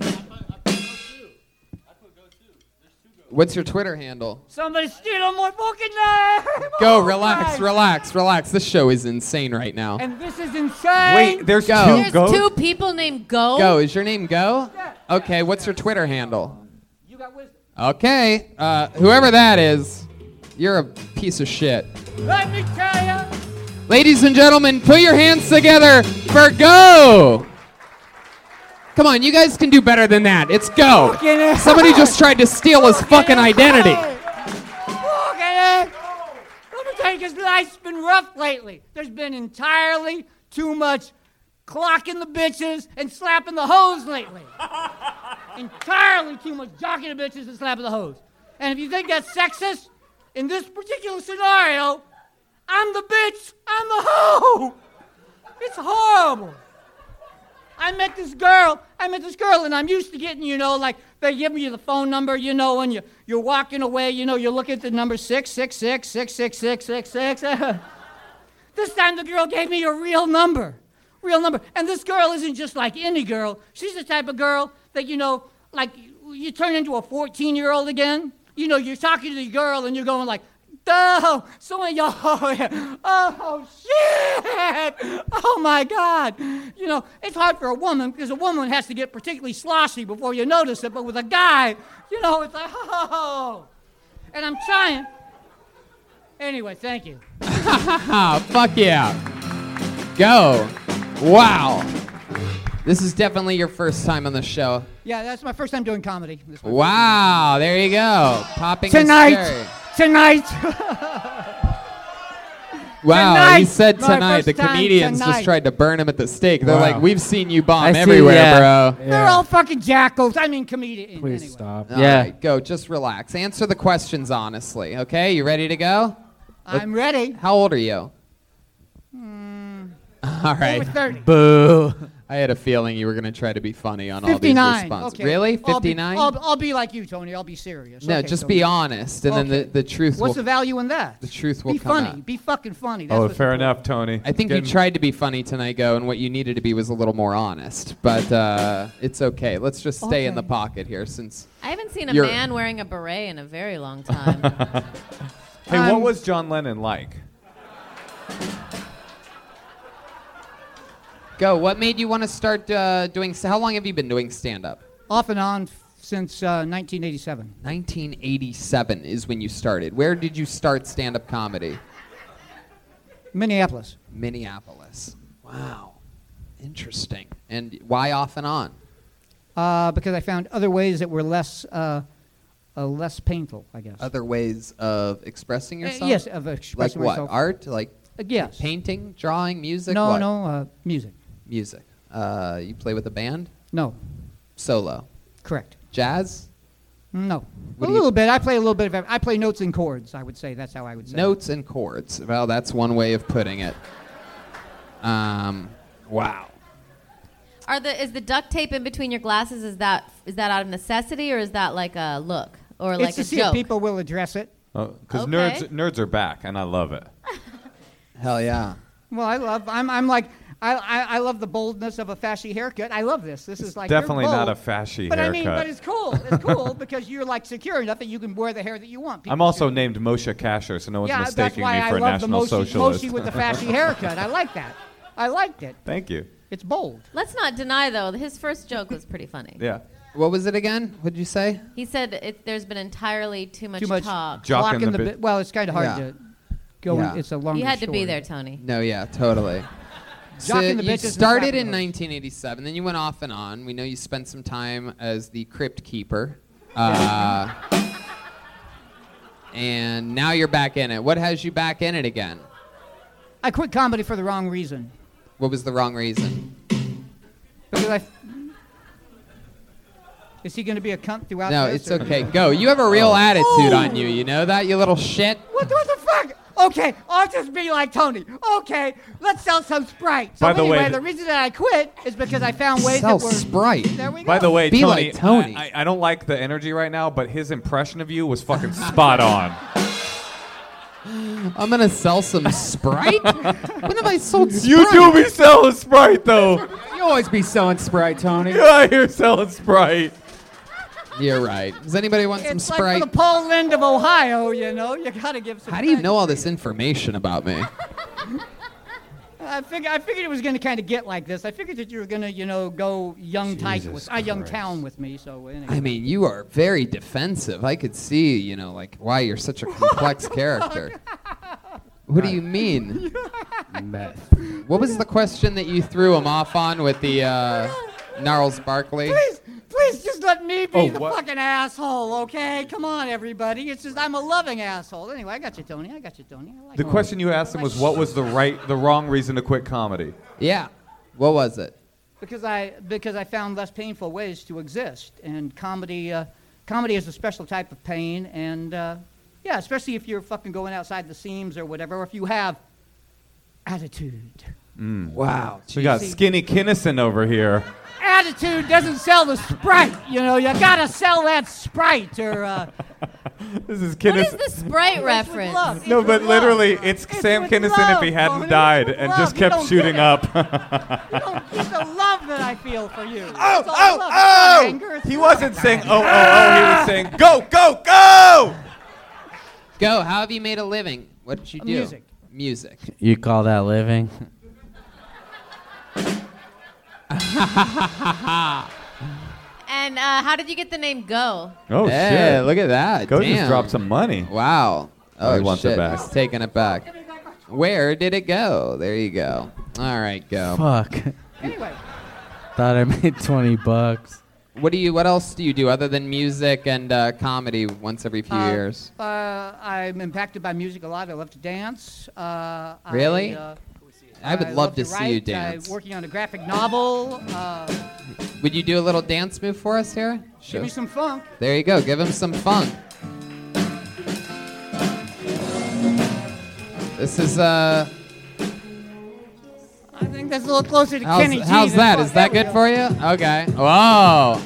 What's your Twitter handle? Somebody steal my fucking name! Go, Oh, relax, Christ. relax, relax. This show is insane right now. And this is insane. Wait, there's Go. two There's ghosts? two people named Go. Go, is your name Go? Okay, what's your Twitter handle? You got wisdom. Okay, uh, whoever that is, you're a piece of shit. Let me tell you. Ladies and gentlemen, put your hands together for Go! Come on, you guys can do better than that. It's Go. Somebody just tried to steal his fucking identity. Look at it. Let me tell you, because life's been rough lately. There's been entirely too much clocking the bitches and slapping the hoes lately. Entirely too much jocking the bitches and slapping the hoes. And if you think that's sexist, in this particular scenario, I'm the bitch, I'm the hoe. It's horrible. I met this girl, I met this girl, and I'm used to getting, you know, like, they give me the phone number, you know, when you, you're walking away, you know, you look at the number six six six, six six six, six six. This time the girl gave me a real number, real number. And this girl isn't just like any girl. She's the type of girl that, you know, like, you turn into a fourteen-year-old again. You know, you're talking to the girl, and you're going like, oh, someone, oh, oh, shit! Oh, my God. You know, it's hard for a woman because a woman has to get particularly sloshy before you notice it, but with a guy, you know, it's like, oh. And I'm trying. Anyway, thank you. Fuck yeah. Go. Wow. This is definitely your first time on the show. Yeah, that's my first time doing comedy. This my Wow, there you go. Popping his Tonight. cherry. Tonight. Wow, Tonight. he said My tonight. first The time comedians tonight. just tried to burn him at the stake. They're Wow. like, we've seen you bomb I see, everywhere, yeah. bro. They're all fucking jackals. I mean, comedians. Please anyway. stop. All Yeah. right, go. Just relax. Answer the questions honestly, okay? You ready to go? I'm ready. How old are you? Mm, All right. over thirty. Boo. I had a feeling you were going to try to be funny on all these fifty-nine. responses. Okay. Really? I'll be- fifty-nine? I'll, I'll be like you, Tony. I'll be serious. No, Okay, just Tony. be honest, and then Okay. the, the truth What's will the value in that? the truth will Be come funny. out. Be fucking funny. That's Oh, what's fair important. enough, Tony. I think you Getting- tried to be funny tonight, Go, and what you needed to be was a little more honest. But uh, it's okay. Let's just stay in the Okay. pocket here since I haven't seen a You're- man wearing a beret in a very long time. Hey, Um, what was John Lennon like? Go. What made you want to start uh, doing? How long have you been doing stand-up? Off and on f- since uh, nineteen eighty-seven. nineteen eighty-seven is when you started. Where did you start stand-up comedy? Minneapolis. Minneapolis. Wow. Interesting. And why off and on? Uh, because I found other ways that were less, uh, uh, less painful, I guess. Other ways of expressing Uh, yourself? yes, of expressing like myself. what? Art? Like Uh, yes. painting, drawing, music? No, what? no, uh, music. Music. Uh, you play with a band? No. Solo. Correct. Jazz? No. What a do you- little bit. I play a little bit of. ev- I play notes and chords. I would say that's how I would say. Notes and chords. Well, that's one way of putting it. Um, wow. Are the is the duct tape in between your glasses? Is that is that out of necessity or is that like a look or It's like to a see joke? if people will address it. Because Okay. nerds nerds are back, and I love it. Hell yeah. Well, I love. I'm. I'm like. I, I I love the boldness of a fashy haircut. I love this. This is like Definitely you're not bold. a fashy but haircut. I mean, but it's cool. It's cool because you're like secure enough that you can wear the hair that you want. People I'm also named Moshe Kasher, so no one's yeah, that's mistaking why me I for a love the National Moshi, Socialist. Moshi with the fashy haircut. I like that. I liked it. Thank you. It's bold. Let's not deny, though, his first joke was pretty funny. Yeah. What was it again? What did you say? He said it, there's been entirely too much, Too much talk. Clock in the bit. Well, it's kind of hard Yeah. to go. Yeah. In, it's a long. You had to be there, Tony. No, yeah, totally. So Jocking the you bitches and started slapping in them. nineteen eighty-seven, then you went off and on. We know you spent some time as the crypt keeper. Uh, and now you're back in it. What has you back in it again? I quit comedy for the wrong reason. What was the wrong reason? Because I. Is he going to be a cunt throughout No, this? it's or- okay. Go. You have a real Oh. attitude Oh. on you. You know that, you little shit? What, what the fuck? Okay, I'll just be like Tony. Okay, let's sell some Sprite. So By the anyway, way, the reason that I quit is because I found ways Sell that were Sprite. There we go. By the way, Be Tony, like Tony. I, I, I don't like the energy right now, but his impression of you was fucking spot on. I'm going to sell some Sprite? When have I sold Sprite? You do be selling Sprite, though. You always be selling Sprite, Tony. You're out here selling Sprite. You're right. Does anybody want some it's like Sprite? for the Paul Lind of Ohio, you know. You gotta give some. How do you know all this information about me? I figured I figured it was gonna kind of get like this. I figured that you were gonna, you know, go young tight with, uh, young town with me. So anyway. I mean, you are very defensive. I could see, you know, like why you're such a complex character. What do you mean? Meth. What was the question that you threw him off on with the uh, Gnarls Barkley? Please, please just let me be Oh, the what? fucking asshole, okay? Come on, everybody. It's just I'm a loving asshole. Anyway, I got you, Tony. I got you, Tony. I like The you. question you asked him was, what was the right, the wrong reason to quit comedy? Yeah. What was it? Because I because I found less painful ways to exist, and comedy uh, comedy is a special type of pain, and uh, yeah, especially if you're fucking going outside the seams or whatever, or if you have attitude. Mm. Wow. We got Cheesy. Skinny Kinnison over here. Attitude doesn't sell the Sprite, you know. You gotta sell that Sprite, or uh, This is What Kinnison. is the Sprite reference? love. No, It's but with literally, love. it's, It's Sam with Kinison love, if he hadn't Tony. died It's with and love. just You kept don't shooting get up. you don't get the love that I feel for you. Oh, It's all oh, love. It's not oh! anger. It's He love. wasn't saying, oh, oh, oh. He was saying, go, go, go! Go. How have you made a living? What did you do? Music. Music. You call that living? And uh, how did you get the name Go? Oh, Yeah, shit. look at that. Go Damn. just dropped some money. Wow. Oh, Oh, he wants it shit. back. He's taking it back. Where did it go? There you go. All right, go. Fuck. Anyway, Thought I made twenty bucks. What do you? What else do you do other than music and uh, comedy once every few uh, years? Uh, I'm impacted by music a lot. I love to dance. Uh, Really? I, uh, I would love to see you write. dance. I'm working on a graphic novel. Uh, Would you do a little dance move for us here? give me some funk. There you go. Give him some funk. This is uh. I think that's a little closer to How's, Kenny G. how's than that? funk. Is that There we good go. for you? Okay. Whoa.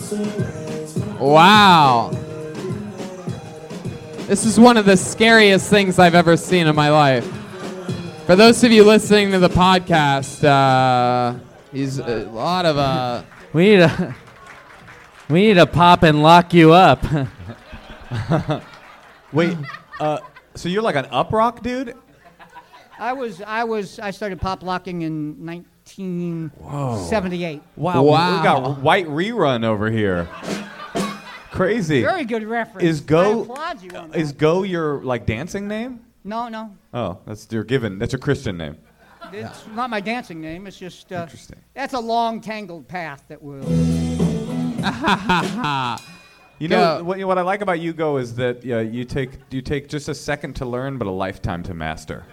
Wow. This is one of the scariest things I've ever seen in my life. For those of you listening to the podcast, uh, he's a lot of uh. We need a. We need to pop and lock you up. Wait, uh, so you're like an up rock dude? I was, I was, I started pop locking in nineteen seventy-eight. Wow. Wow. We got White Rerun over here. Crazy. Very good reference. Is I Go applaud you on that. is Go your like dancing name? No, no. Oh, that's your given. That's your Christian name. It's not my dancing name. It's just uh, Interesting. that's a long tangled path that will. You know Go. what, what I like about you, Go, is that yeah, you take you take just a second to learn, but a lifetime to master.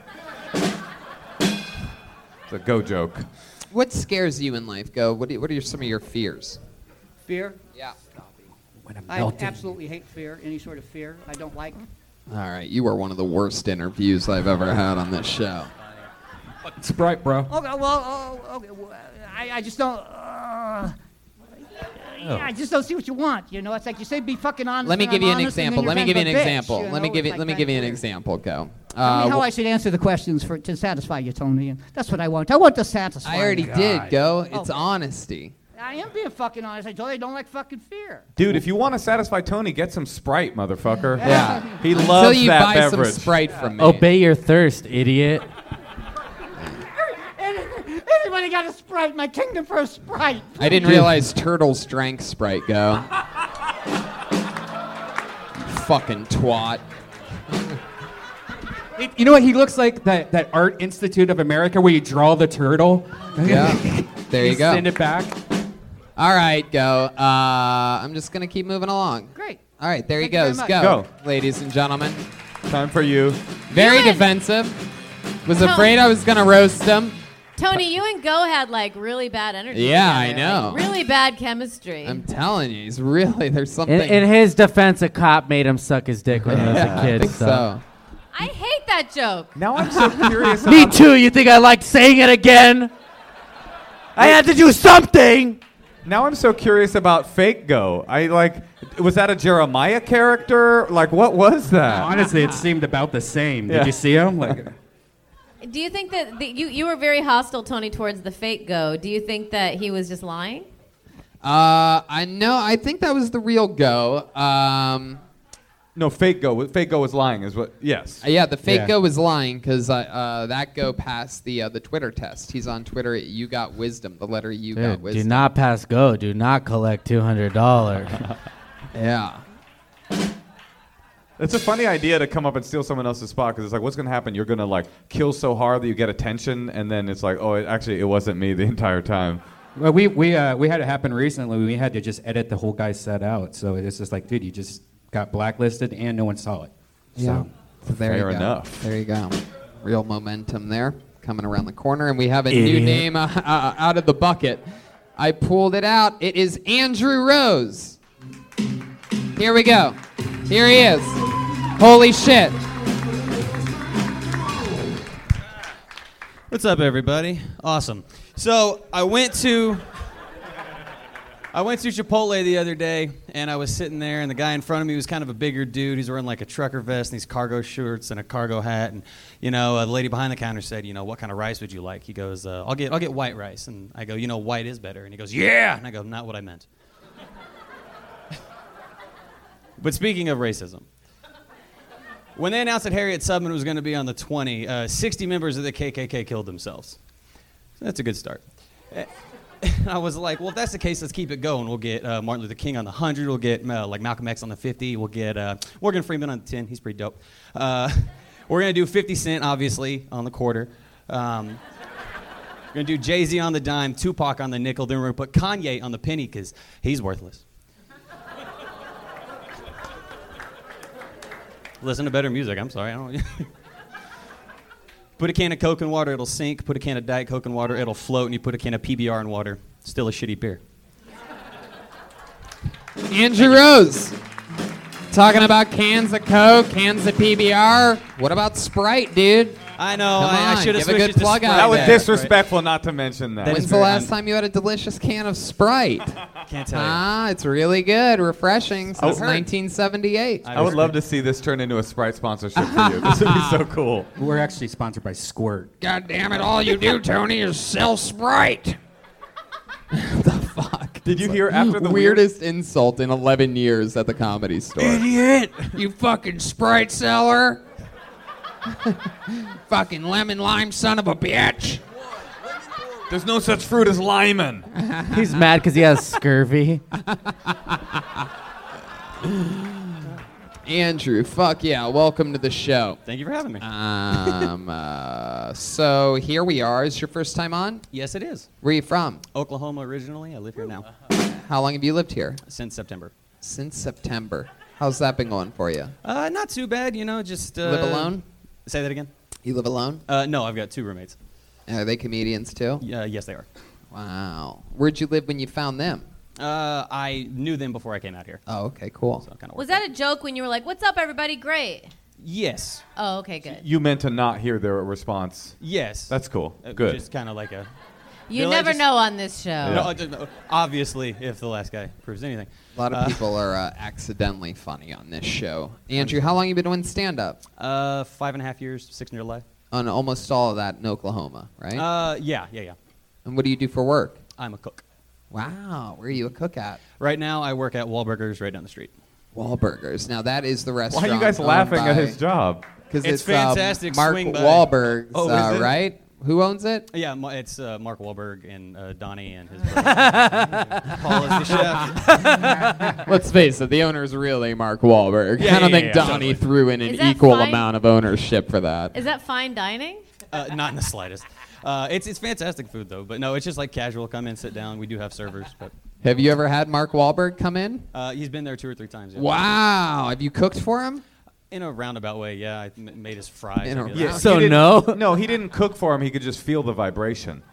It's a Go joke. What scares you in life? Go. What, do you, what are your, some of your fears? Fear. Yeah. I absolutely hate fear. Any sort of fear, I don't like. All right, you are one of the worst interviews I've ever had on this show. Sprite, bro. Okay, well, oh, okay, well, I, I just don't. Uh, I just don't see what you want. You know, it's like you say, be fucking honest. Let me and give I'm you an honest, and example. then Let me you're give you an kind of a bitch, example. you Let me know? give It's you. like Let me kind give you of an weird. example. Go. Tell me Uh, how wh- I should answer the questions for to satisfy you, Tony. And that's what I want. I want to satisfy. I already you. did, Go. It's Okay. honesty. I am being fucking honest. I told you I don't like fucking fear. Dude, if you want to satisfy Tony, get some Sprite, motherfucker. Yeah. He Until loves you that buy beverage. some Sprite from me. Obey your thirst, idiot. Anybody got a Sprite? My kingdom for a Sprite. I didn't realize turtles drank Sprite, Go. Fucking twat. It- you know what? He looks like that, that Art Institute of America where you draw the turtle. Yeah. There you go. Send it back. All right, Go. Uh, I'm just going to keep moving along. Great. All right, there Thank he you very goes. much. Go, Go. ladies and gentlemen. Time for you. Very You and- defensive. Was No. afraid I was going to roast him. Tony, you and Go had like really bad energy. Yeah, I together, know. like, really bad chemistry. I'm telling you, he's really, there's something. In, in his defense, a cop made him suck his dick when he was Yeah, a I kid. think so. so. I hate that joke. Now I'm so curious Me about too. You think I liked saying it again? I had to do something. Now I'm so curious about Fake Go. I like was that a Jeremiah character? Like what was that? Honestly, it seemed about the same. Did Yeah. you see him? Like, Do you think that the, you you were very hostile, Tony, towards the fake Go? Do you think that he was just lying? Uh, I know, I think that was the real Go. Um, No, Fake Go. Fake Go was lying is what yes. Uh, yeah, the fake Yeah. Go was lying because uh, uh, that Go passed the uh, the Twitter test. He's on Twitter at You Got Wisdom, the letter U Got Dude, do Wisdom. not pass go. Do not collect two hundred dollars. Yeah. It's a funny idea to come up and steal someone else's spot because it's like, what's going to happen? You're going to like kill so hard that you get attention, and then it's like, oh, it, actually, it wasn't me the entire time. well, we we uh, we had it happen recently. We had to just edit the whole guy's set out. So it's just like, dude, you just got blacklisted and no one saw it. Yeah. So, There Fair you go. enough. There you go. Real momentum there coming around the corner, and we have a Idiot. new name uh, uh, out of the bucket. I pulled it out. It is Andrew Rose. Here we go. Here he is. Holy shit. What's up, everybody? Awesome. So I went to I went to Chipotle the other day, and I was sitting there, and the guy in front of me was kind of a bigger dude. He's wearing like a trucker vest and these cargo shorts and a cargo hat. And you know, uh, the lady behind the counter said, "You know, what kind of rice would you like?" He goes, uh, "I'll get I'll get white rice." And I go, "You know, white is better." And he goes, "Yeah." And I go, "Not what I meant." But speaking of racism. When they announced that Harriet Tubman was going to be on the twenty, uh, sixty members of the K K K killed themselves. So that's a good start. Uh, I was like, well, if that's the case, let's keep it going. We'll get uh, Martin Luther King on the one hundred. We'll get uh, like Malcolm X on the fifty. We'll get uh, Morgan Freeman on the ten. He's pretty dope. Uh, we're going to do fifty Cent, obviously, on the quarter. Um, we're going to do Jay-Z on the dime, Tupac on the nickel. Then we're going to put Kanye on the penny because he's worthless. Listen to better music. I'm sorry. I don't. Put a can of Coke in water, it'll sink. Put a can of Diet Coke in water, it'll float. And you put a can of P B R in water, still a shitty beer. Andrew Rose. Talking about cans of Coke, cans of P B R. What about Sprite, dude? I know. Come I, I on, should have give a switched good it to plug out Sprite. That was there. disrespectful not to mention that. That When's is the very last un- time you had a delicious can of Sprite? Can't tell you. Ah, it's really good, refreshing since heard. nineteen seventy-eight. I would love to see this turn into a Sprite sponsorship for you. This would be so cool. we're actually sponsored by Squirt. God damn it, all you do, Tony, is sell Sprite. the fuck? Did you hear after the weirdest insult in eleven years at the Comedy Store? Idiot! You fucking Sprite seller. Fucking lemon lime son of a bitch. There's no such fruit as Lyman. He's mad because he has scurvy. Andrew, fuck yeah, welcome to the show. Thank you for having me. Um, uh, so here we are. Is your first time on? Yes, it is. Where are you from? Oklahoma originally. I live here now. How long have you lived here? Since September. Since September. How's that been going for you? Uh, not too bad, you know, just... Uh, Live alone? Say that again? You live alone? Uh, no, I've got two roommates. Are they comedians too? Uh, yes, they are. Wow. Where'd you live when you found them? Uh, I knew them before I came out here. Oh, okay, cool. So kind of Was that a joke when you were like, "What's up, everybody? Great." Yes. Oh, okay, good. You meant to not hear their response. Yes. That's cool. Uh, Good. Just kind of like a... You Bill, I never just- know on this show. No, uh, no, obviously, if the last guy proves anything. A lot of Uh, people are uh, accidentally funny on this show. Andrew, how long you been doing stand-up? Uh, five and a half years, six in your life. On almost all of that in Oklahoma, right? Uh, yeah, yeah, yeah. And what do you do for work? I'm a cook. Wow, where are you a cook at? Right now, I work at Wahlburgers right down the street. Wahlburgers. Now that is the Why restaurant. are you guys owned laughing at by- his job? Because It's it's, fantastic, Um, Mark swing by. Wahlberg, Oh, is uh, it? right? Who owns it? Yeah, Ma- it's uh, Mark Wahlberg and uh, Donnie and his brother. Paul is the chef. Let's face it, the owner's really Mark Wahlberg. Yeah, I don't yeah, think yeah, Donnie totally. threw in an Is that equal fine? amount of ownership for that. Is that fine dining? Uh, not in the slightest. Uh, it's it's fantastic food though, but no, it's just like casual. Come in, sit down. We do have servers, but Have you ever had Mark Wahlberg come in? uh, he's been there two or three times. Yeah. Wow. Have you cooked for him? In a roundabout way, yeah. I m- made his fries. In I a guess. Yeah, So he didn't- no? No, he didn't cook for him. He could just feel the vibration.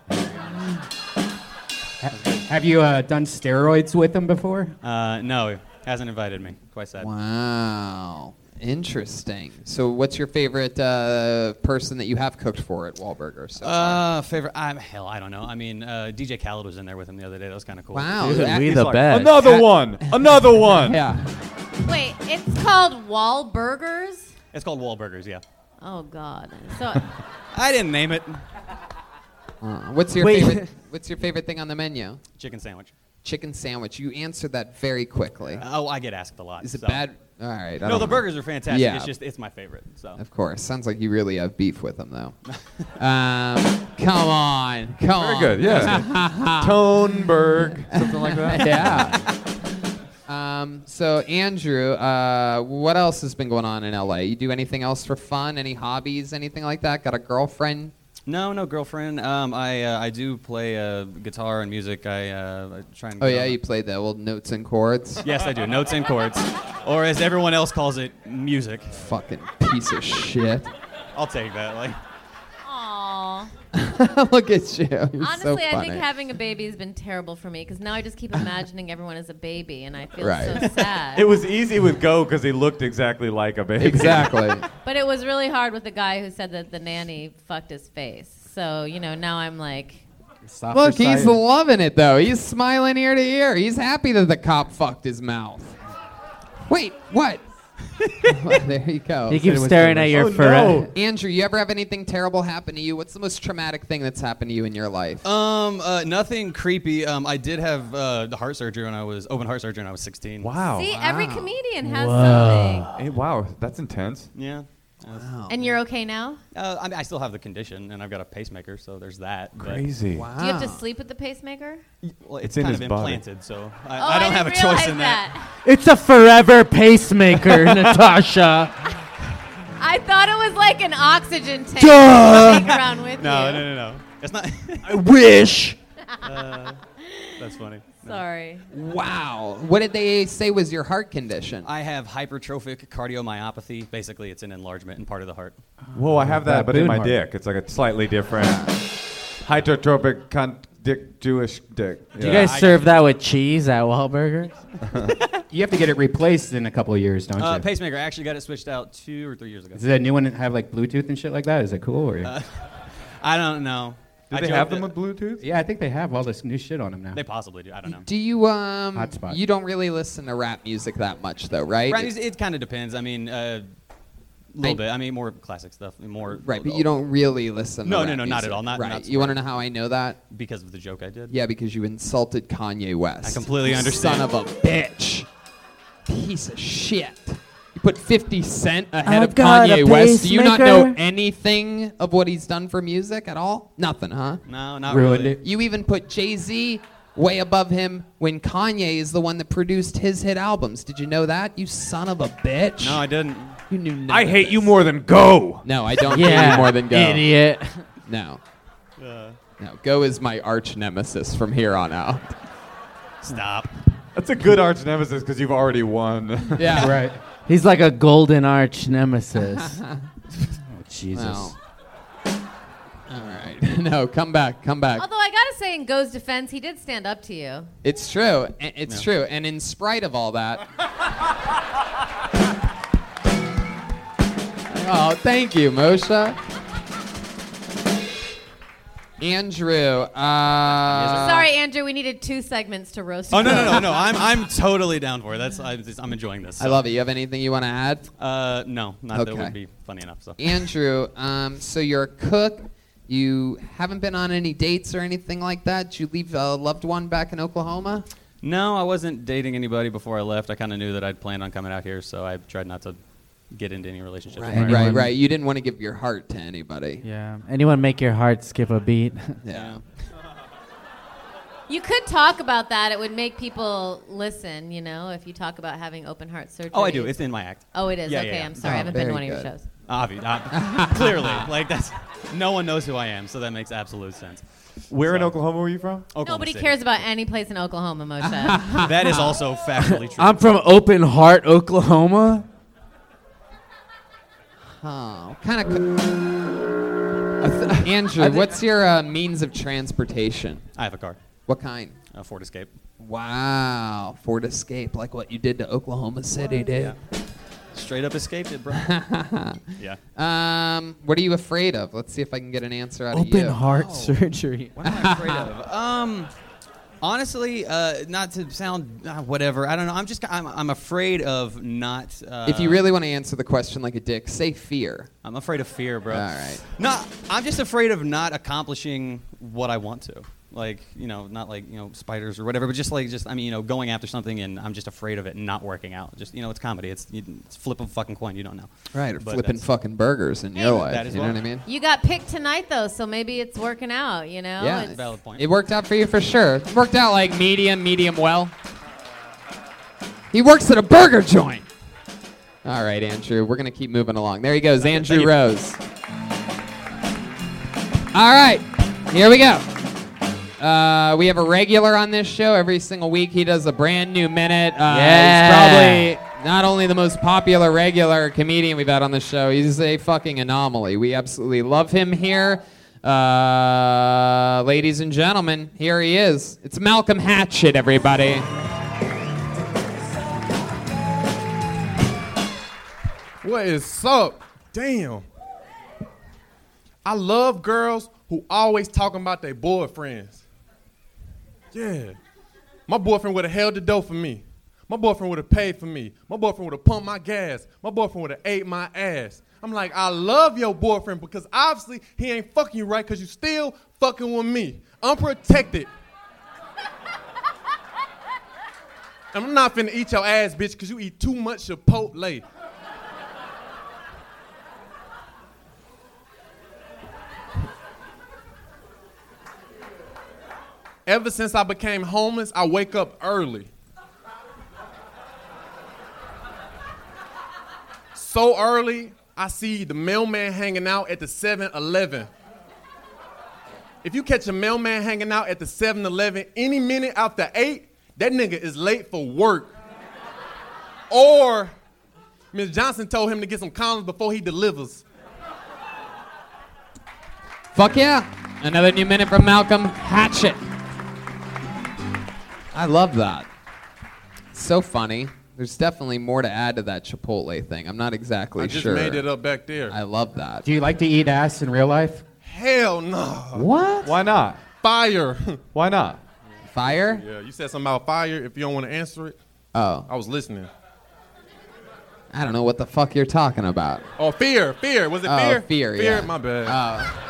Have you uh, done steroids with him before? Uh, no, hasn't invited me. Quite sad. Wow. Interesting. So what's your favorite uh, person that you have cooked for at Wahlburgers? So far? Uh, favorite? I'm hell. I don't know. I mean, uh, D J Khaled was in there with him the other day. That was kind of cool. Wow. Dude, that- we he's the like, best. Another one. Another one. Yeah. Wait, it's called Wahlburgers? It's called Wahlburgers. Yeah. Oh, God. So I didn't name it. Uh, what's your Wait. favorite? What's your favorite thing on the menu? Chicken sandwich. Chicken sandwich. You answered that very quickly. Oh, I get asked a lot. Is it so. bad? All right. I No, don't the know. burgers are fantastic. Yeah. It's just it's my favorite. So. Of course. Sounds like you really have beef with them, though. um, come on. Come Very on. good. Yeah. Toneberg. Something like that. Yeah. Um, so, Andrew, uh, what else has been going on in L A? You do anything else for fun? Any hobbies? Anything like that? Got a girlfriend? No, no girlfriend. Um, I uh, I do play uh, guitar and music. I, uh, I try and. Oh, get yeah, on- you played the old notes and chords? Yes, I do. Notes and chords, or as everyone else calls it, music. Fucking piece of shit. I'll take that. Like. Aw. Look at you. You're Honestly, so I funny. think having a baby has been terrible for me because now I just keep imagining everyone as a baby, and I feel Right. so sad. It was easy with Go because he looked exactly like a baby. Exactly. But it was really hard with the guy who said that the nanny fucked his face. So, you know, now I'm like, Softer Look, he's side. loving it, though. He's smiling ear to ear. He's happy that the cop fucked his mouth. Wait, what? Well, there you go. He keeps it was staring at delicious. your Oh, forever. no. Andrew, you ever have anything terrible happen to you? What's the most traumatic thing that's happened to you in your life? Um, uh, nothing creepy. Um, I did have uh, the heart surgery when I was open heart surgery when I was sixteen. Wow. see, every comedian has Whoa. something. Hey, wow, that's intense. Yeah. I was- And you're okay now? Uh, I, mean, I still have the condition, and I've got a pacemaker, so there's that. but- Crazy. Wow. Do you have to sleep with the pacemaker? Well, it's, It's in kind his of body. implanted, so I, Oh, I don't didn't have a choice realize in that. It's a forever pacemaker, Natasha. I thought it was like an oxygen tank Duh. to take around with No, you. no, no, no. It's not. I wish. uh, that's funny. No. Sorry. Wow. What did they say was your heart condition? I have hypertrophic cardiomyopathy. Basically, it's an enlargement in part of the heart. Whoa, I have that, but in Baboon my heart. dick. It's like a slightly different hypertrophic cunt dick Jewish dick. Do you guys serve that with cheese at Wahlburgers? You have to get it replaced in a couple of years, don't Uh, you? pacemaker. I actually got it switched out two or three years ago. Does that new one have like Bluetooth and shit like that? Is it cool? Or? Uh, I don't know. Do I they joke have them that- with Bluetooth? Yeah, I think they have all this new shit on them now. They possibly do. I don't know. Do you um? Hotspot. You don't really listen to rap music that much, though, right? Right, it, it kind of depends. I mean, uh, a little I- bit. I mean, more classic stuff. More. Right, but you don't really listen. No, to no, rap no, not music. at all. Not- right. not you want to know how I know that? Because of the joke I did. Yeah, because you insulted Kanye West. I completely You understand. Son of a bitch. Piece of shit. You put fifty Cent ahead I've of got Kanye a West. Do you not know pacemaker. anything of what he's done for music at all? Nothing, huh? No, not Ruined really. it. You even put Jay-Z way above him when Kanye is the one that produced his hit albums. Did you know that? You son of a bitch. No, I didn't. You knew none I of hate this. you more than Go. No, I don't hate Yeah, you more than Go. idiot. No. Uh, No, Go is my arch nemesis from here on out. stop. That's a good arch nemesis because you've already won. Yeah. Right. He's like a golden arch nemesis. Oh, Jesus. Well. All right. No, come back. Come back. Although I gotta say, in Go's defense, he did stand up to you. It's true. a- It's No. true. And in spite of all that. Oh, thank you, Moshe. Andrew. Uh, Sorry, Andrew. We needed two segments to roast. Oh you. no no no no! I'm I'm totally down for it. That's I, I'm enjoying this. I so. love it. You have anything you want to add? Uh, no, not that Okay. would be funny enough. So. Andrew, um, so you're a cook. You haven't been on any dates or anything like that. Did you leave a loved one back in Oklahoma? No, I wasn't dating anybody before I left. I kind of knew that I'd planned on coming out here, so I tried not to get into any relationships. Right, Anyone- right, right. You didn't want to give your heart to anybody. Yeah. Anyone make your heart skip a beat? Yeah. You could talk about that. It would make people listen, you know, if you talk about having open heart surgery. Oh, I do. It's in my act. Oh, it is? Yeah, Okay, yeah, yeah. I'm sorry. I Oh, haven't been to very one of your good. shows. Obvi- ob- clearly, like that's no one knows who I am, so that makes absolute sense. Where in So- Oklahoma were you from? Oklahoma Nobody City. cares about any place in Oklahoma, Moshe. That is also factually true. I'm from Open Heart, Oklahoma. Oh, kind of. Andrew, what's your uh, means of transportation? I have a car. What kind? A Ford Escape. Wow, Ford Escape, like what you did to Oklahoma City, dude. Straight up escaped it, bro. Yeah. Um, what are you afraid of? Let's see if I can get an answer out of Open you. heart surgery. What am I afraid of? Um, honestly, uh, not to sound uh, whatever. I don't know. I'm just. I'm. I'm afraid of not. Uh, If you really want to answer the question like a dick, say fear. I'm afraid of fear, bro. All right. No, I'm just afraid of not accomplishing what I want to. Like, you know, not like, you know, spiders or whatever, but just like, just, I mean, you know, going after something and I'm just afraid of it not working out. Just, you know, it's comedy. It's, you, it's flip a fucking coin. You don't know. Right, or But flipping that's- fucking burgers in your life. That as You well. know what I mean? You got picked tonight, though, so maybe it's working out, you know? Yeah. It's- Valid point. It worked out for you for sure. It worked out like medium, medium well. He works at a burger joint. All right, Andrew, we're going to keep moving along. There he goes, Andrew Rose. All right, here we go. Uh, we have a regular on this show. Every single week he does a brand new minute. Uh, Yeah. He's probably not only the most popular regular comedian we've had on the show, he's a fucking anomaly. We absolutely love him here. Uh, ladies and gentlemen, here he is. It's Malcolm Hatchet, everybody. What is up? Damn. I love girls who always talking about their boyfriends. Yeah. My boyfriend would have held the door for me. My boyfriend would have paid for me. My boyfriend would have pumped my gas. My boyfriend would have ate my ass. I'm like, I love your boyfriend because obviously he ain't fucking you right because you still fucking with me. Unprotected. And I'm not finna eat your ass, bitch, because you eat too much Chipotle. Ever since I became homeless, I wake up early. So early, I see the mailman hanging out at the seven eleven. If you catch a mailman hanging out at the seven eleven any minute after eight, that nigga is late for work. Or Miss Johnson told him to get some condoms before he delivers. Fuck yeah. Another new minute from Malcolm Hatchet. I love that. So funny. There's definitely more to add to that Chipotle thing. I'm not exactly I just sure. made it up back there. I love that. Do you like to eat ass in real life? Hell no. What? Why not? Fire. Why not? Fire? Yeah, you said something about fire. If you don't want to answer it, Oh. I was listening. I don't know what the fuck you're talking about. Oh, fear, fear. Was it Oh, fear? fear, Fear, yeah. my bad. Oh.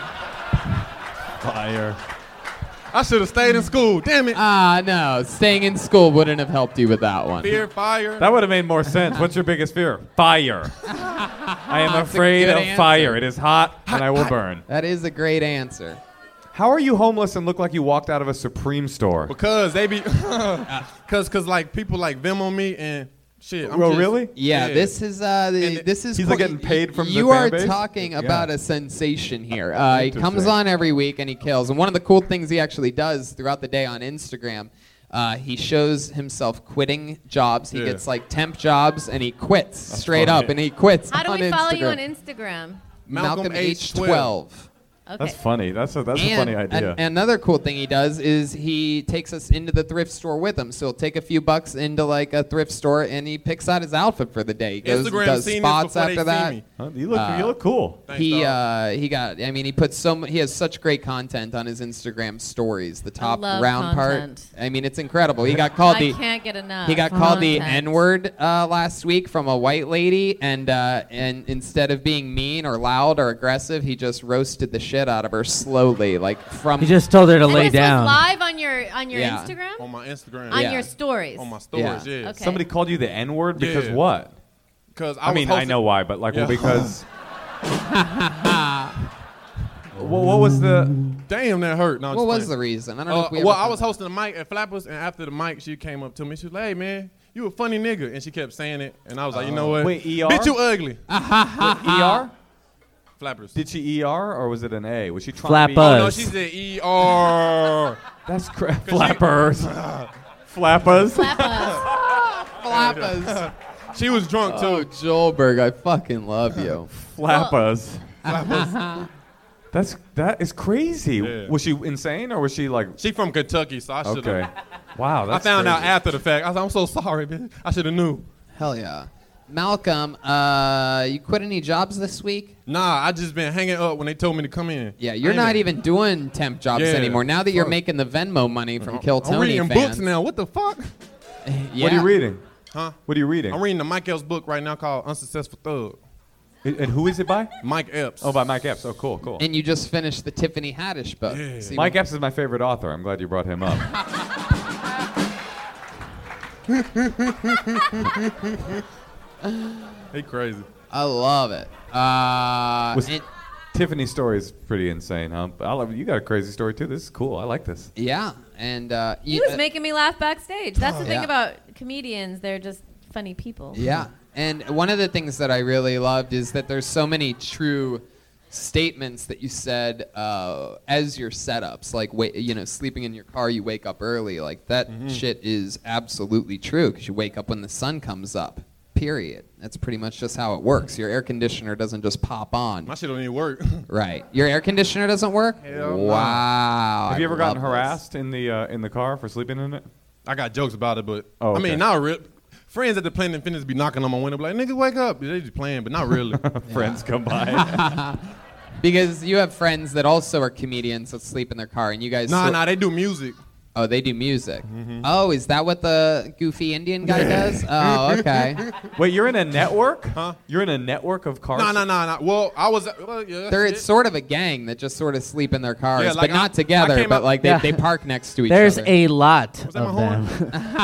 Fire. I should have stayed in school. Damn it. Ah, no. Staying in school wouldn't have helped you with that one. Fear, fire. That would have made more sense. What's your biggest fear? Fire. I am That's a afraid good of answer. fire. It is hot and I will burn. That is a great answer. How are you homeless and look like you walked out of a Supreme store? Because they be, cause, cause like people like Venmo me and shit. I'm Well, just- really? Yeah, this is uh, the, And this is He's, like, getting paid from the you fan are base? talking Yeah. about a sensation here. Uh, he comes Interesting. on every week and he kills. And one of the cool things he actually does throughout the day on Instagram, uh, he shows himself quitting jobs. He Yeah. gets like temp jobs and he quits straight funny. up and he quits. How do on we follow you Instagram. on Instagram? Malcolm, Malcolm H H twelve. Okay. That's funny. That's a that's a And funny idea. an- another cool thing he does is he takes us into the thrift store with him. So he'll take a few bucks into like a thrift store and he picks out his outfit for the day. He goes Instagram does seen this spots before they after see that. me. Huh? You look you look cool. Thanks, he dog. uh, he got. I mean, he puts so mu- he has such great content on his Instagram stories. The top love round content. part. I mean, it's incredible. He got called I the. can't get enough. He got called the content. N word uh, last week from a white lady, and uh, and instead of being mean or loud or aggressive, he just roasted the shit out of her slowly, like from. He just told her to And lay this down. was live on your on your Yeah. Instagram. On my Instagram. On Yeah. your stories. On my stories, yeah. Okay. Somebody called you the N word because Yeah. what? Because I, I, was mean, I hosting- know why, but like, well, Yeah. because. Well, what was the? Damn, that hurt. No, I'm What just was playing. the reason? I don't know Uh, if we well, ever I found was hosting a mic at Flappers, and after the mic, she came up to me. She was like, "Hey, man, you a funny nigga," and she kept saying it, and I was like, "You know what? Wait, E R? Bitch, you ugly." Wait, E R? Flappers. Did she E R or was it an A? Was she trying Flap to be? us. Oh no, she said E R. That's cra- flappers. Flappers. Flappers. She was drunk too. Oh, Joelberg, I fucking love you. Flappers. Flappers. That's that is crazy. Yeah. Was she insane or was she like? She from Kentucky, so I should. Okay. Wow, I that's found out crazy. after the fact. I was like, "I'm so sorry, bitch. I should have knew." Hell yeah. Malcolm, uh, you quit any jobs this week? Nah, I just been hanging up when they told me to come in. Yeah, you're I ain't not been- even doing temp jobs Yeah, anymore. Now that you're fuck. making the Venmo money from Kill I'm Tony reading fans. books now. What the fuck? Yeah. What are you reading? Huh? What are you reading? I'm reading the Mike Epps book right now called Unsuccessful Thug. And and who is it by? Mike Epps. Oh, by Mike Epps. Oh, cool, cool. And you just finished the Tiffany Haddish book. Yeah. See Mike what- Epps is my favorite author. I'm glad you brought him up. He crazy. I love it. Uh, Was- and- Tiffany's story is pretty insane, huh? But I love you. Got a crazy story too. This is cool. I like this. yeah, and uh, He you- was uh, making me laugh backstage. That's the thing Yeah. about comedians; they're just funny people. Yeah, and one of the things that I really loved is that there's so many true statements that you said uh, as your setups, like wa- you know, sleeping in your car, you wake up early, like that shit is absolutely true because you wake up when the sun comes up. Period. That's pretty much just how it works. Your air conditioner doesn't just pop on. My shit don't even work. Right. Your air conditioner doesn't work? Hell no. Wow. Have you ever I gotten love this. harassed in the uh, in the car for sleeping in it? I got jokes about it, but Oh, I okay. mean, not real. Friends at the Planet Fitness be knocking on my window, be like, "Nigga, wake up!" They just playing, but not really. Friends come by. Because you have friends that also are comedians that sleep in their car, and you guys. Nah, sort- nah, they do music. Oh, they do music. Oh, is that what the goofy Indian guy does? Oh, okay. Wait, you're in a network? Huh? You're in a network of cars? Nah, nah, nah, nah. Well, I was. Well, yeah, They're shit. it's sort of a gang that just sort of sleep in their cars, Yeah, like but not I- I together. came But out- like they, Yeah. they park next to each There's other. a lot that of my horn?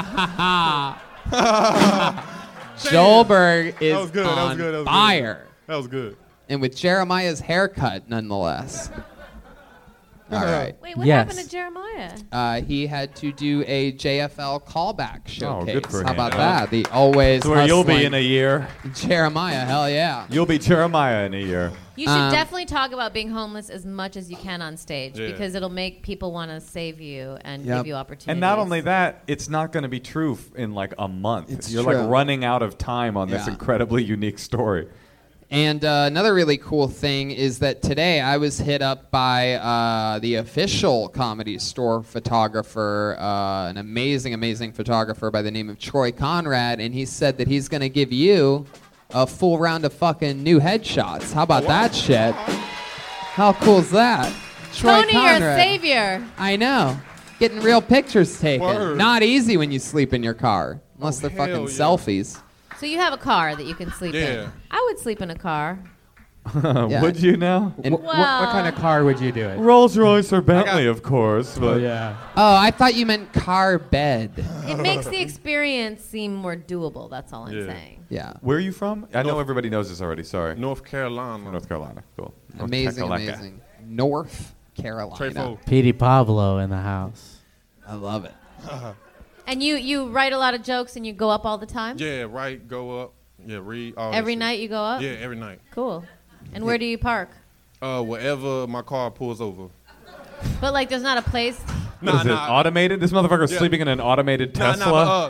them. Joelberg is That was good. That was on good. That was fire, Good. That was good. and with Jeremiah's haircut, nonetheless. All right. Wait, what Yes. happened to Jeremiah? Uh, he had to do a J F L callback showcase. Oh, good for How him. about that? The always That's where you'll be hustling in a year. Jeremiah. Hell yeah. You'll be Jeremiah in a year. You should Um, definitely talk about being homeless as much as you can on stage Yeah. because it'll make people want to save you and Yep. give you opportunities. And not only that, it's not going to be true f- in like a month. It's You're true. like running out of time on this Yeah. incredibly unique story. And uh, another really cool thing is that today I was hit up by uh, the official Comedy Store photographer, uh, an amazing, amazing photographer by the name of Troy Conrad, and he said that he's going to give you a full round of fucking new headshots. How about that shit? How cool's that? Troy Tony, you're a Conrad. savior. I know. Getting real pictures taken. Word. Not easy when you sleep in your car, unless Oh, they're fucking hell yeah. selfies. So you have a car that you can sleep in. Yeah. I would sleep in a car. Yeah. Would you now? And- What, what kind of car would you do it? Rolls Royce or Bentley, of course. But Oh, yeah. Oh, I thought you meant car bed. It makes the experience seem more doable. That's all I'm Yeah. saying. Yeah. Where are you from? I know North- everybody knows this already. Sorry. North Carolina. North Carolina. Cool. North Amazing, Carolina. amazing. North Carolina. Trefo. Petey Pablo in the house. I love it. And you you write a lot of jokes and you go up all the time? Yeah, right. Go up. Yeah, read. All that Every shit. night you go up? Yeah, every night. Cool. And where do you park? Uh, wherever my car pulls over. But like there's not a place. What is it, automated? This motherfucker's Yeah. sleeping in an automated Nah, Tesla. nah, but, uh,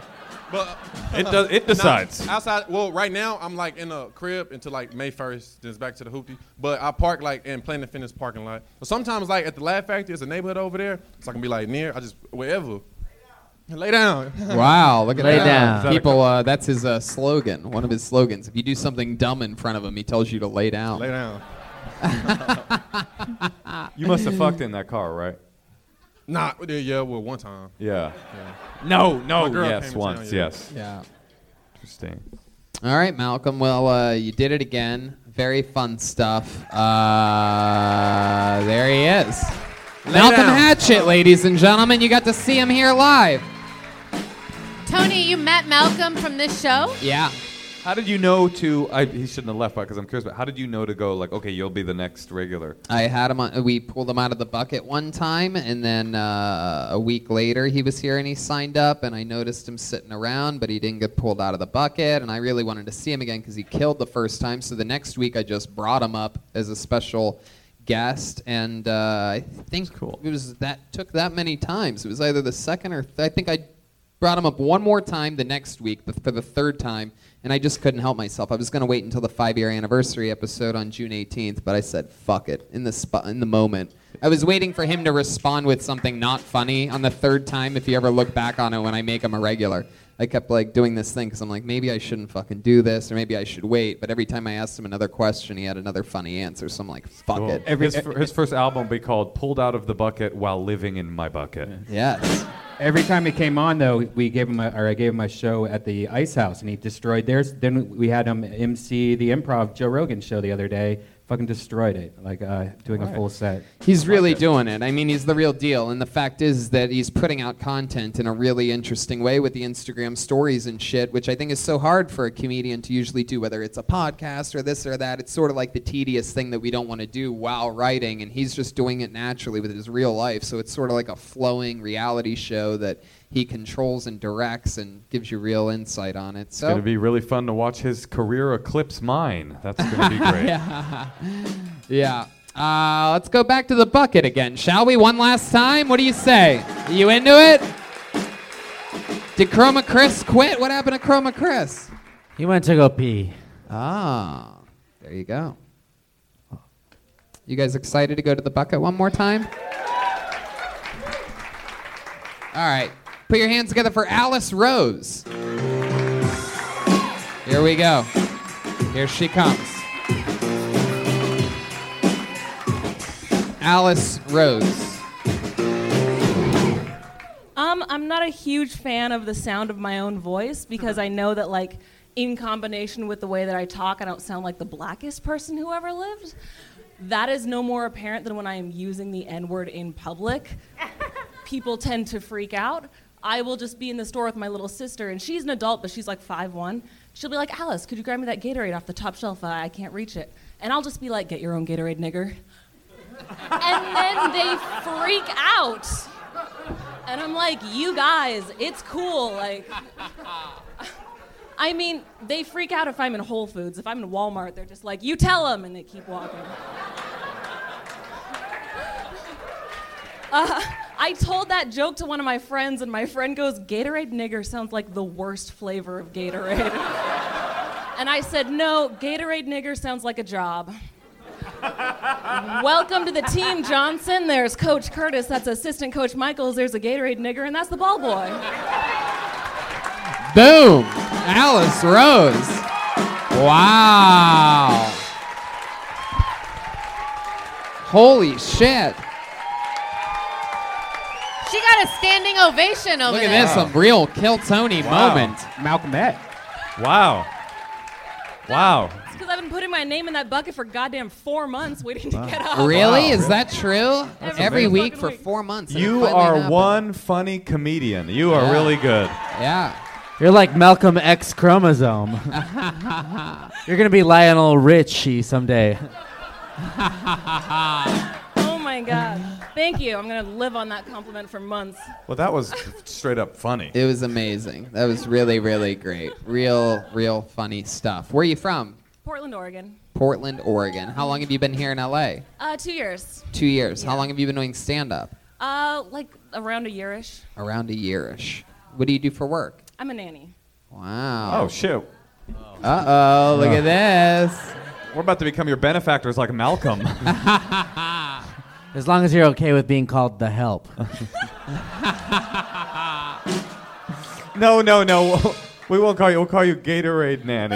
But It does- it decides. Nah, outside, well, right now I'm like in a crib until like May first, then it's back to the hoopty. But I park like in Planet Fitness parking lot. But sometimes like at the Laugh Factory, there's a neighborhood over there, so I can be like near. I just wherever. Lay down. Wow, look at Lay that. down. People, uh, that's his uh, slogan, one of his slogans. If you do something dumb in front of him, he tells you to lay down. Lay down. You must have fucked in that car, right? Nah, yeah, well, one time. Yeah. Yeah. No, no, My girl yes, came to once, town, yeah. yes. Yeah. Interesting. All right, Malcolm. Well, uh, you did it again. Very fun stuff. Uh, there he is. Lay Malcolm down. Hatchett, ladies and gentlemen. You got to see him here live. Tony, you met Malcolm from this show? Yeah. How did you know to? I, he shouldn't have left, because I'm curious. But how did you know to go? Like, okay, you'll be the next regular. I had him on. We pulled him out of the bucket one time, and then uh, a week later he was here and he signed up, and I noticed him sitting around, but he didn't get pulled out of the bucket, and I really wanted to see him again because he killed the first time. So the next week I just brought him up as a special guest, and uh, I think cool. it was that took that many times. It was either the second or th- I think I brought him up one more time the next week, but for the third time. And I just couldn't help myself. I was going to wait until the five-year anniversary episode on June eighteenth, but I said, fuck it, in the spot, in the moment. I was waiting for him to respond with something not funny on the third time, if you ever look back on it when I make him a regular. I kept like doing this thing because I'm like, maybe I shouldn't fucking do this, or maybe I should wait. But every time I asked him another question, he had another funny answer. So I'm like, fuck Cool. it. his, fir- his first album will be called "Pulled Out of the Bucket While Living in My Bucket." Yes. Every time he came on, though, we gave him a, or I gave him a show at the Ice House, and he destroyed theirs. Then we had him M C the Improv Joe Rogan show the other day. Fucking destroyed it, like uh, doing a full set. He's really doing it. I mean, he's the real deal. And the fact is that he's putting out content in a really interesting way with the Instagram stories and shit, which I think is so hard for a comedian to usually do, whether it's a podcast or this or that. It's sort of like the tedious thing that we don't want to do while writing, and he's just doing it naturally with his real life. So it's sort of like a flowing reality show that he controls and directs and gives you real insight on it. It's So going to be really fun to watch his career eclipse mine. That's going to be great. yeah. Yeah. Uh, let's go back to the bucket again, shall we? One last time? What do you say? Are you into it? Did Chroma Chris quit? What happened to Chroma Chris? He went to go pee. Ah, there you go. You guys excited to go to the bucket one more time? All right. Put your hands together for Alice Rose. Here we go. Here she comes. Alice Rose. Um, I'm not a huge fan of the sound of my own voice because I know that, like, in combination with the way that I talk, I don't sound like the blackest person who ever lived. That is no more apparent than when I am using the N-word in public. People tend to freak out. I will just be in the store with my little sister, and she's an adult, but she's like five one. She'll be like, Alice, could you grab me that Gatorade off the top shelf? I can't reach it. And I'll just be like, get your own Gatorade, nigger. And then they freak out. And I'm like, you guys, it's cool. Like, I mean, they freak out if I'm in Whole Foods. If I'm in Walmart, they're just like, you tell them, and they keep walking. Uh, I told that joke to one of my friends, and my friend goes, Gatorade nigger sounds like the worst flavor of Gatorade. And I said, no, Gatorade nigger sounds like a job. Welcome to the team, Johnson. There's Coach Curtis, that's assistant coach Michaels. There's a Gatorade nigger, and that's the ball boy. Boom! Alice Rose. Wow. Holy shit. She got a standing ovation over Look at there. this, some real Kill Tony Wow. moment. Malcolm X. Wow. Wow. It's because I've been putting my name in that bucket for goddamn four months waiting to get up. Really? Wow. Is that true? That's Every amazing. week Fucking for week. four months. and it You finally are happened. one funny comedian. You are Yeah. really good. Yeah. You're like Malcolm X chromosome. You're gonna be Lionel Richie someday. Oh my God. Thank you. I'm going to live on that compliment for months. Well, that was straight up funny. It was amazing. That was really, really great. Real, real funny stuff. Where are you from? Portland, Oregon. Portland, Oregon. How long have you been here in L A? Uh, two years. Two years. How long have you been doing stand-up? Uh, like around a yearish. Around a yearish. What do you do for work? I'm a nanny. Wow. Oh shit. Uh oh, look at this. We're about to become your benefactors like Malcolm. As long as you're okay with being called the help. No, no, no. We won't call you. We'll call you Gatorade Nanny.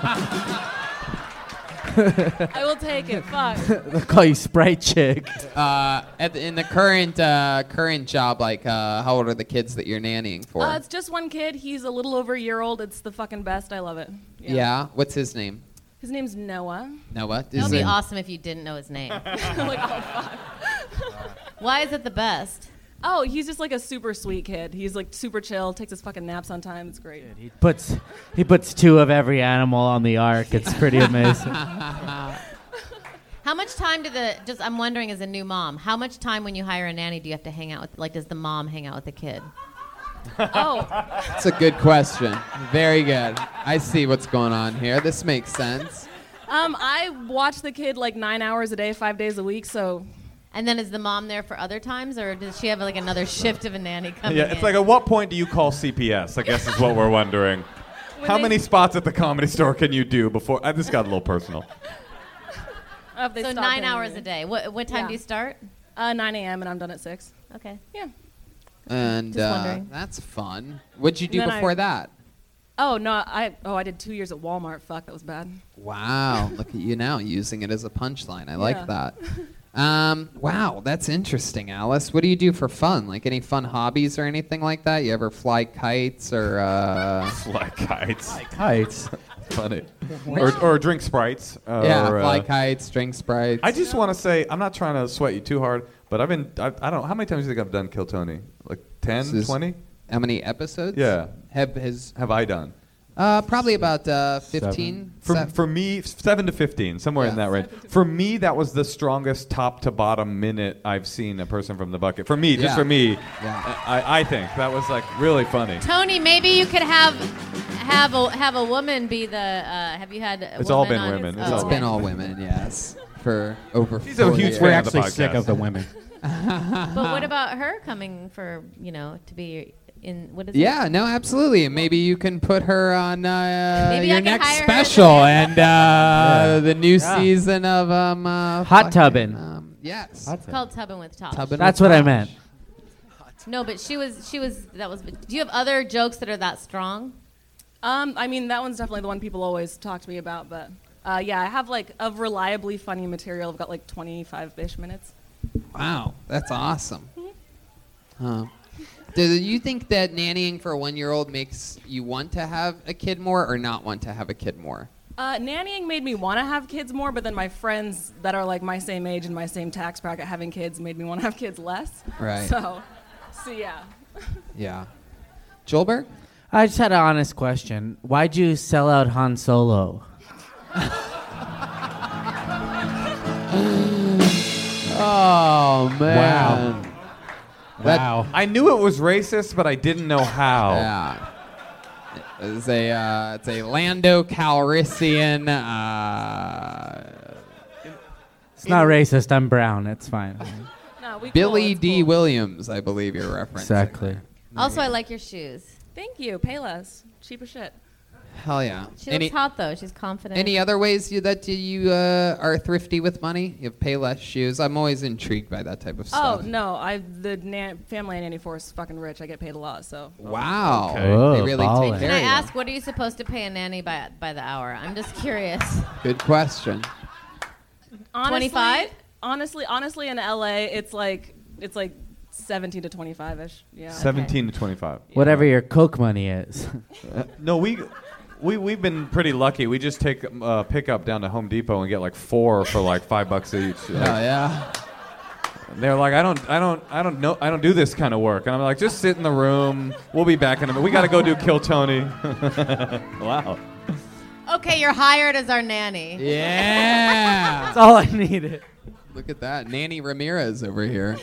I will take it. Fuck. They'll call you Sprite Chick. Uh, at the, in the current uh, current job, like, uh, how old are the kids that you're nannying for? Uh, it's just one kid. He's a little over a year old. It's the fucking best. I love it. yeah. What's his name? His name's Noah. Noah. That would be awesome if you didn't know his name. Like, oh, fuck. Why is it the best? Oh, he's just like a super sweet kid. He's like super chill, takes his fucking naps on time. It's great. He puts he puts two of every animal on the ark. It's pretty amazing. How much time do the just I'm wondering as a new mom, how much time when you hire a nanny do you have to hang out with, like does the mom hang out with the kid? Oh. That's a good question. Very good. I see what's going on here. This makes sense. Um, I watch the kid like nine hours a day, five days a week, so. And then is the mom there for other times, or does she have like another shift of a nanny coming Yeah, in? it's like at what point do you call C P S? I guess is what we're wondering. How many spots at the Comedy Store can you do before? I just got a little personal. Uh, if they So stop nine paying hours me. a day. What what time Yeah. do you start? Uh, nine a.m. and I'm done at six. Okay. Yeah. And Just uh, wondering. that's fun. What'd you do And then before I- that? Oh no, I oh I did two years at Walmart. Fuck, that was bad. Wow, look at you now using it as a punchline. I like Yeah. that. Um, wow, that's interesting, Alice. What do you do for fun? Like any fun hobbies or anything like that? You ever fly kites or uh... fly kites? Fly kites. Funny. Or, or drink Sprites. Uh, yeah, or, fly uh, kites, drink Sprites. I just want to say, I'm not trying to sweat you too hard, but I've been, I, I don't know, how many times do you think I've done Kill Tony? Like ten, This is- twenty? How many episodes? Yeah. Have his Have I done? uh, probably about uh, fifteen. For, Seven. for me, seven to fifteen, somewhere in Yeah. that range. For me, that was the strongest top to bottom minute I've seen a person from the bucket. For me, just Yeah. for me, Yeah. I, I think that was like really funny. Tony, maybe you could have have a have a woman be the. Uh, have you had? A It's all woman been on- women. It's oh, It's all okay. been all women, yes, for over. She's a forty huge years. We're fan of the actually sick podcast. of the women. But what about her coming for you know to be in what is it? Yeah, no, absolutely. And maybe you can put her on uh, Maybe your I can next hire her as a special and uh, the new Yeah. season of um, uh, Hot fucking, tubbin'. Um, yes. It's called Tubbin with Tosh. Tubbin' That's with what I Tosh. meant. No, but she was she was that was. Do you have other jokes that are that strong? Um, I mean that one's definitely the one people always talk to me about, but uh, yeah, I have like of reliably funny material. I've got like twenty-five-ish minutes. Wow, that's awesome. Huh. Do you think that nannying for a one-year-old makes you want to have a kid more or not want to have a kid more? Uh, nannying made me want to have kids more, but then my friends that are like my same age and my same tax bracket having kids made me want to have kids less. Right. So, so yeah. Yeah. Joelberg? I just had an honest question. Why'd you sell out Han Solo? Oh, man. Wow. That- Wow. I knew it was racist, but I didn't know how. Yeah. It's a, uh, it's a Lando Calrissian. Uh, It's not racist. I'm brown. It's fine. No, we cool, Billy it's D. cool. Williams, I believe you're referencing. Exactly. Also, I like your shoes. Thank you. Pay less. Cheap as shit. Hell yeah. She Any, looks hot though. She's confident. any other ways you, that you uh, are thrifty with money? You have Payless shoes. I'm always intrigued by that type of Oh stuff. no, I the nan- family I nanny for is fucking rich. I get paid a lot, so. Wow. Okay. Oh, They really ballin'. take Can care I of you. ask, what are you supposed to pay a nanny by by the hour? I'm just curious. Good question. Honestly, twenty-five? Honestly, honestly, in L A, it's like it's like seventeen to twenty-five ish. Yeah. seventeen to twenty-five. Whatever your Coke money is. Uh, no, we, we, we've been pretty lucky. We just take uh, pickup down to Home Depot and get like four for like five bucks each. Oh, Like, yeah. they're like, I don't, I don't, I don't know, I don't do this kind of work. And I'm like, just sit in the room. We'll be back in a minute. We got to go do Kill Tony. Wow. Okay, you're hired as our nanny. Yeah. That's all I needed. Look at that. Nanny Ramirez over here.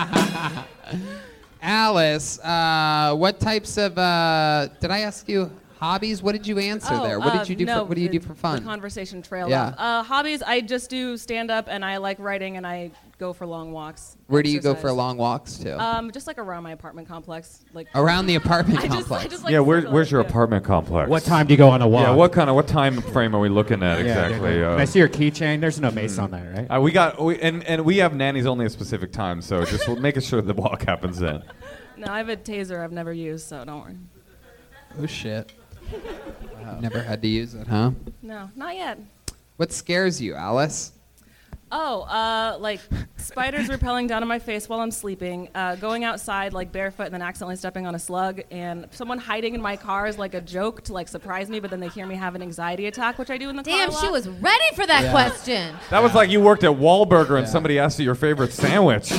Alice, uh, what types of, uh, did I ask you Hobbies? What did you answer Oh, there? What uh, did you do? no, for, what do you the- do for fun? The conversation trailed Yeah. off. Uh, hobbies, I just do stand up and I like writing and I go for long walks. Where do you go for exercise. long walks to? Um, just like around my apartment complex, like Around the apartment I just- I complex. just like Yeah, where, circle where's it, your yeah. apartment complex? What time do you go on a walk? Yeah, what kind of what time frame are we looking at Yeah, exactly? yeah, Uh, Can I see your keychain? There's no mace on that, right? Uh, we got we, and and we have nannies only a specific time, so just we'll making sure the walk happens then. No, I have a taser I've never used, so don't worry. Oh shit. Never had to use it, huh? No, not yet. What scares you, Alice? Oh, uh, like spiders rappelling down on my face while I'm sleeping, uh, going outside like barefoot and then accidentally stepping on a slug, and someone hiding in my car is like a joke to like surprise me, but then they hear me have an anxiety attack, which I do in the car. Damn, a lot. she was ready for that Yeah. question. That was like you worked at Wahlburger and somebody asked you your favorite sandwich.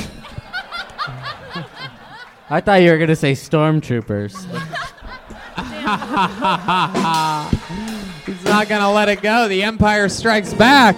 I thought you were gonna say stormtroopers. He's not gonna let it go. The Empire Strikes Back.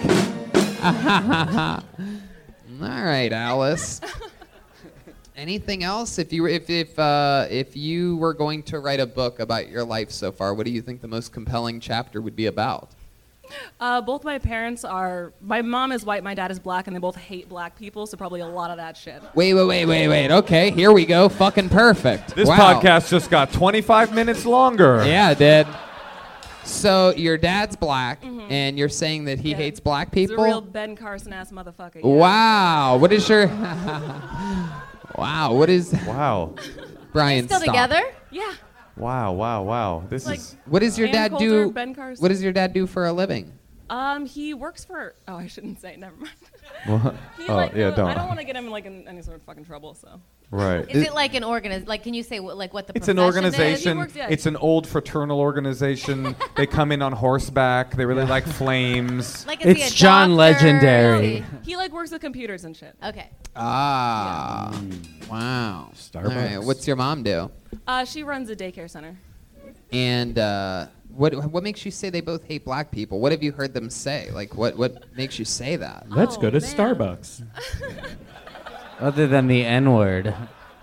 All right, Alice. Anything else? If you were, if if uh, if you were going to write a book about your life so far, what do you think the most compelling chapter would be about? Uh, both my parents are. My mom is white, my dad is black, and they both hate black people, so probably a lot of that shit. Wait, wait, wait, wait, wait. Okay, here we go. Fucking perfect. This Wow. podcast just got twenty-five minutes longer. Yeah, it did. So your dad's black, and you're saying that he hates black He's people? a real Ben Carson ass motherfucker. yeah. Wow. What is your? Wow. What is? Wow. Brian, Still stop. together? Yeah. Wow, wow, wow. This Like- is What does your Ann dad Coulter, do? Ben Carson. What does your dad do for a living? Um, he works for. Oh, I shouldn't say. Never mind. What? He, Oh, like, yeah, uh, don't. I don't want to get him in like in any sort of fucking trouble. So. right. Is it like an organiz? Like, can you say what, like what the It's an profession is? organization. He works- yeah. It's an old fraternal organization. They come in on horseback. They really like flames. Like, is he It's a John doctor? Legendary. He like works with computers and shit. Okay. Ah. Wow. Starbucks. All right. What's your mom do? Uh, she runs a daycare center. And uh, what what makes you say they both hate black people? What have you heard them say? Like, what what makes you say that? Let's Oh, go to man. Starbucks. Other than the N word.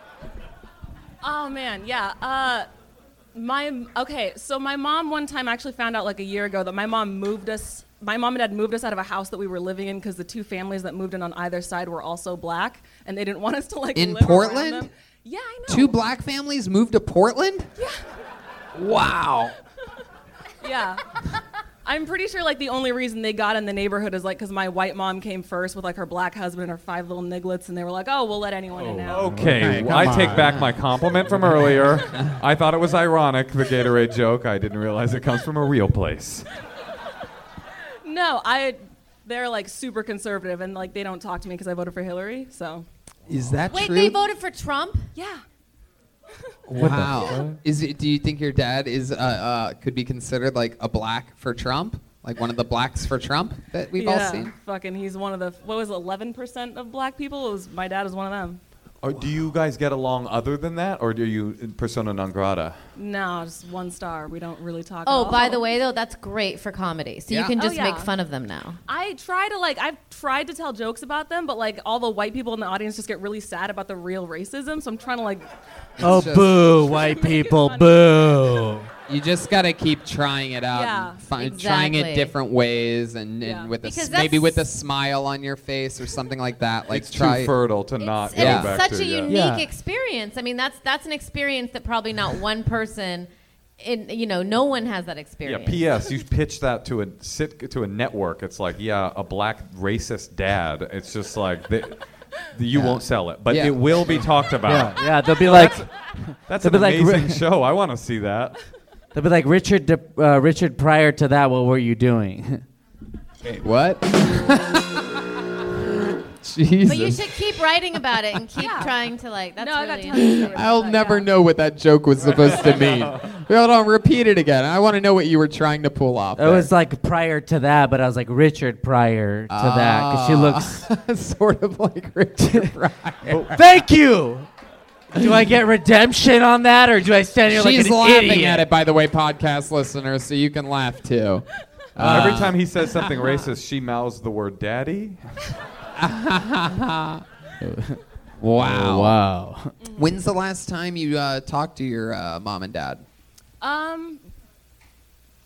Oh man, yeah. Uh, my okay. So my mom one time actually found out like a year ago that my mom moved us. My mom and dad moved us out of a house that we were living in because the two families that moved in on either side were also black, and they didn't want us to like In live around Portland? them. Yeah, I know. Two black families moved to Portland? Yeah. Wow. Yeah. I'm pretty sure like the only reason they got in the neighborhood is like because my white mom came first with like her black husband and her five little nigglets, and they were like, oh, we'll let anyone in now. Okay, Okay, well, I come take on. back my compliment from earlier. I thought it was ironic, the Gatorade joke. I didn't realize it comes from a real place. No, I. They're like super conservative and like they don't talk to me because I voted for Hillary. So. Is that Wait, true? they voted for Trump? Yeah. Wow. Is it? Do you think your dad is uh, uh, could be considered like a black for Trump, like one of the blacks for Trump that we've yeah, all seen? Fucking, he's one of the what was it, eleven percent of black people. It was my dad is one of them. Or do you guys get along other than that, or do you persona non grata? No, just one star. We don't really talk. Oh, at all. by the way, though, that's great for comedy. So Yeah. you can Oh, just make yeah. fun of them now. I try to like I've tried to tell jokes about them, but like all the white people in the audience just get really sad about the real racism. So I'm trying to like. Oh, just- boo, white people, boo. You just gotta keep trying it out, Yeah, and fi- trying it exactly. different ways, and, Yeah. and with a, Because s- maybe with a that's- smile on your face or something like that. Like It's try. too fertile to not It's, go and back it's such to. a yeah. unique Yeah. experience. I mean, that's that's an experience that probably not one person, in you know, no one has that Yeah. experience. P S. You pitch that to a sit to a network. It's like, yeah, a black racist dad. It's just like they, you Yeah. won't sell it, but Yeah. it will be talked about. Yeah, yeah, they'll be like, That's They'll an be like, amazing "Ri- show. I want to see that. they'll be like Richard. De, uh, Richard, prior to that, what were you doing? Wait, what? Jesus. But you should keep writing about it and keep Yeah. trying to like. That's No, I got really tons of stories I'll about that, never yeah. know what that joke was supposed to mean. Hold on, repeat it again. I want to know what you were trying to pull off. It was like prior to that, but I was like Richard prior to that because she looks. looks sort of like Richard Pryor. Thank you. Do I get redemption on that, or do I stand here like She's an laughing idiot? at it, by the way, podcast listeners, so you can laugh too. Uh, Every time he says something racist, she mouths the word "daddy." Wow. Wow. When's the last time you uh, talked to your uh, mom and dad? Um,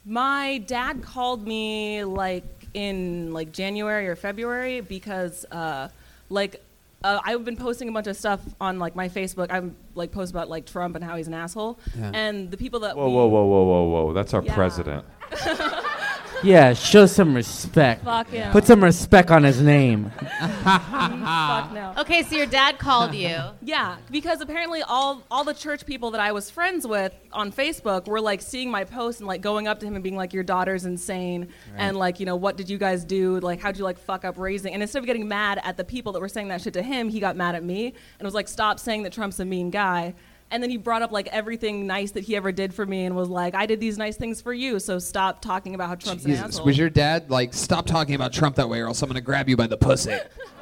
My dad called me like in like January or February because uh, like uh, I've been posting a bunch of stuff on like my Facebook. I'm like post about like Trump and how he's an asshole. Yeah. And the people that Whoa, we- whoa, whoa, whoa, whoa, whoa! That's our Yeah. president. Yeah, show some respect. Fuck him. Put some respect on his name. Fuck no. Okay, so your dad called you. Yeah, because apparently all all the church people that I was friends with on Facebook were like seeing my post and like going up to him and being like, "Your daughter's insane," and like, you know, what did you guys do? Like, how'd you like fuck up raising? And instead of getting mad at the people that were saying that shit to him, he got mad at me and was like, "Stop saying that Trump's a mean guy." And then he brought up like everything nice that he ever did for me and was like, "I did these nice things for you, so stop talking about how Trump's an Jesus, asshole." was your dad like, stop talking about Trump that way or else I'm going to grab you by the pussy?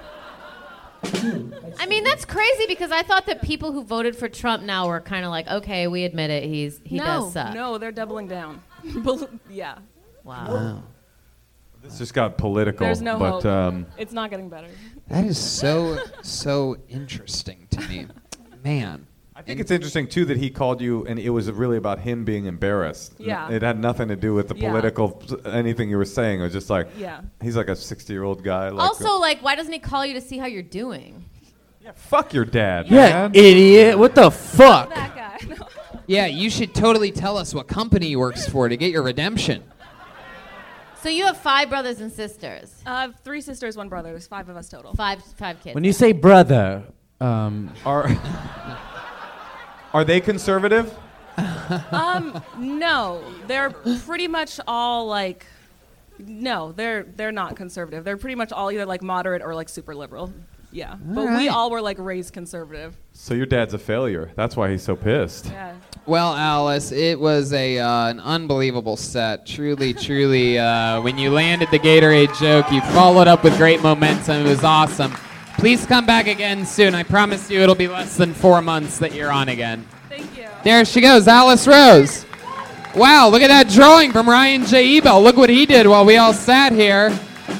I mean, that's crazy because I thought that people who voted for Trump now were kind of like, okay, we admit it, he's he no, does suck. No, they're doubling down. yeah. Wow. This just got political. There's no but, hope. Um, It's not getting better. That is so, so interesting to me. Man. I think it's interesting too that he called you, and it was really about him being embarrassed. Yeah. It had nothing to do with the Yeah. political anything you were saying. It was just like, Yeah. he's like a sixty-year-old guy. Like Also, like, why doesn't he call you to see how you're doing? fuck your dad. Yeah, man. idiot. What the fuck? That guy. Yeah, you should totally tell us what company he works for to get your redemption. So you have five brothers and sisters. Uh, I have three sisters, one brother. There's five of us total. Five, five kids. When you say brother, um, are are they conservative? um, no, they're pretty much all like, no, they're they're not conservative. They're pretty much all either like moderate or like super liberal. Yeah, but we right. all were like raised conservative. So your dad's a failure. That's why he's so pissed. Yeah. Well, Alice, it was a uh, an unbelievable set. Truly, truly, uh, when you landed the Gatorade joke, you followed up with great momentum. It was awesome. Please come back again soon. I promise you it'll be less than four months that you're on again. Thank you. There she goes, Alice Rose. Wow, look at that drawing from Ryan J. Ebel. Look what he did while we all sat here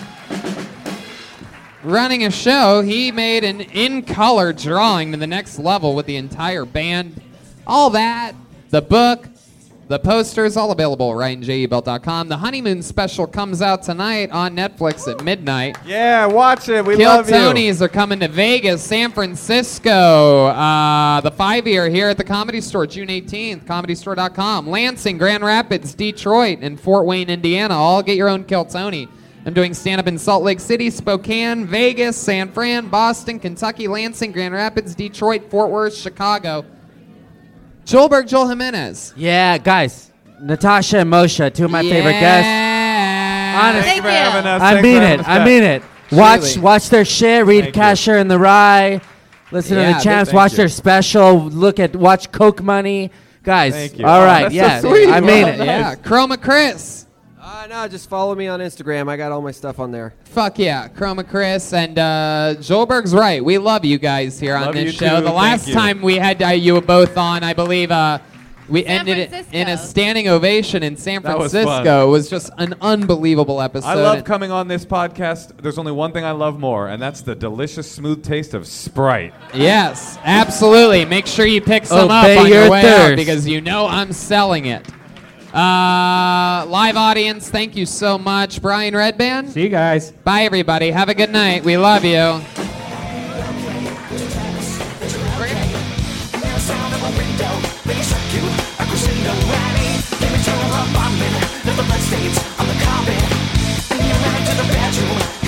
running a show. He made an in-color drawing to the next level with the entire band. All that, the book, the posters, all available at ryan j ebel dot com. The honeymoon special comes out tonight on Netflix at midnight. Yeah, watch it. We Kill love you. Tonys are coming to Vegas, San Francisco. Uh, the five-year here at the Comedy Store, June eighteenth, comedy store dot com. Lansing, Grand Rapids, Detroit, and Fort Wayne, Indiana. All get your own Kill Tony. I'm doing stand-up in Salt Lake City, Spokane, Vegas, San Fran, Boston, Kentucky, Lansing, Grand Rapids, Detroit, Fort Worth, Chicago. Joelberg, Joel Jimenez. yeah, guys, Natasha and Moshe, two of my favorite guests. Honestly, Thank you. having us. I Thanks mean for it. having us I back. mean it. Watch, Truly. watch their shit. Read Thank you. Casher and the Rye. Listen Yeah, to the champs. thank Watch you. their special. Look at watch Coke Money, guys. Thank you. All Oh, right, that's yeah, so sweet. I mean it. Yeah, Chroma Chris. Uh, no, just follow me on Instagram. I got all my stuff on there. Fuck yeah, Chroma Chris and uh, Joelberg's right. We love you guys here on Love this you show. too. The last Thank you. time we had uh, you both on, I believe uh, we San ended it Francisco. in a standing ovation in San That was Francisco. fun. It was just an unbelievable episode. I love And- coming on this podcast. There's only one thing I love more, and that's the delicious, smooth taste of Sprite. Yes, absolutely. Make sure you pick some Obey up on your your way out thirst. because you know I'm selling it. Uh, live audience, thank you so much. Brian Redband. See you guys. Bye, everybody. Have a good night. We love you. Let the blood stains on the carpet. And you're right to the bedroom.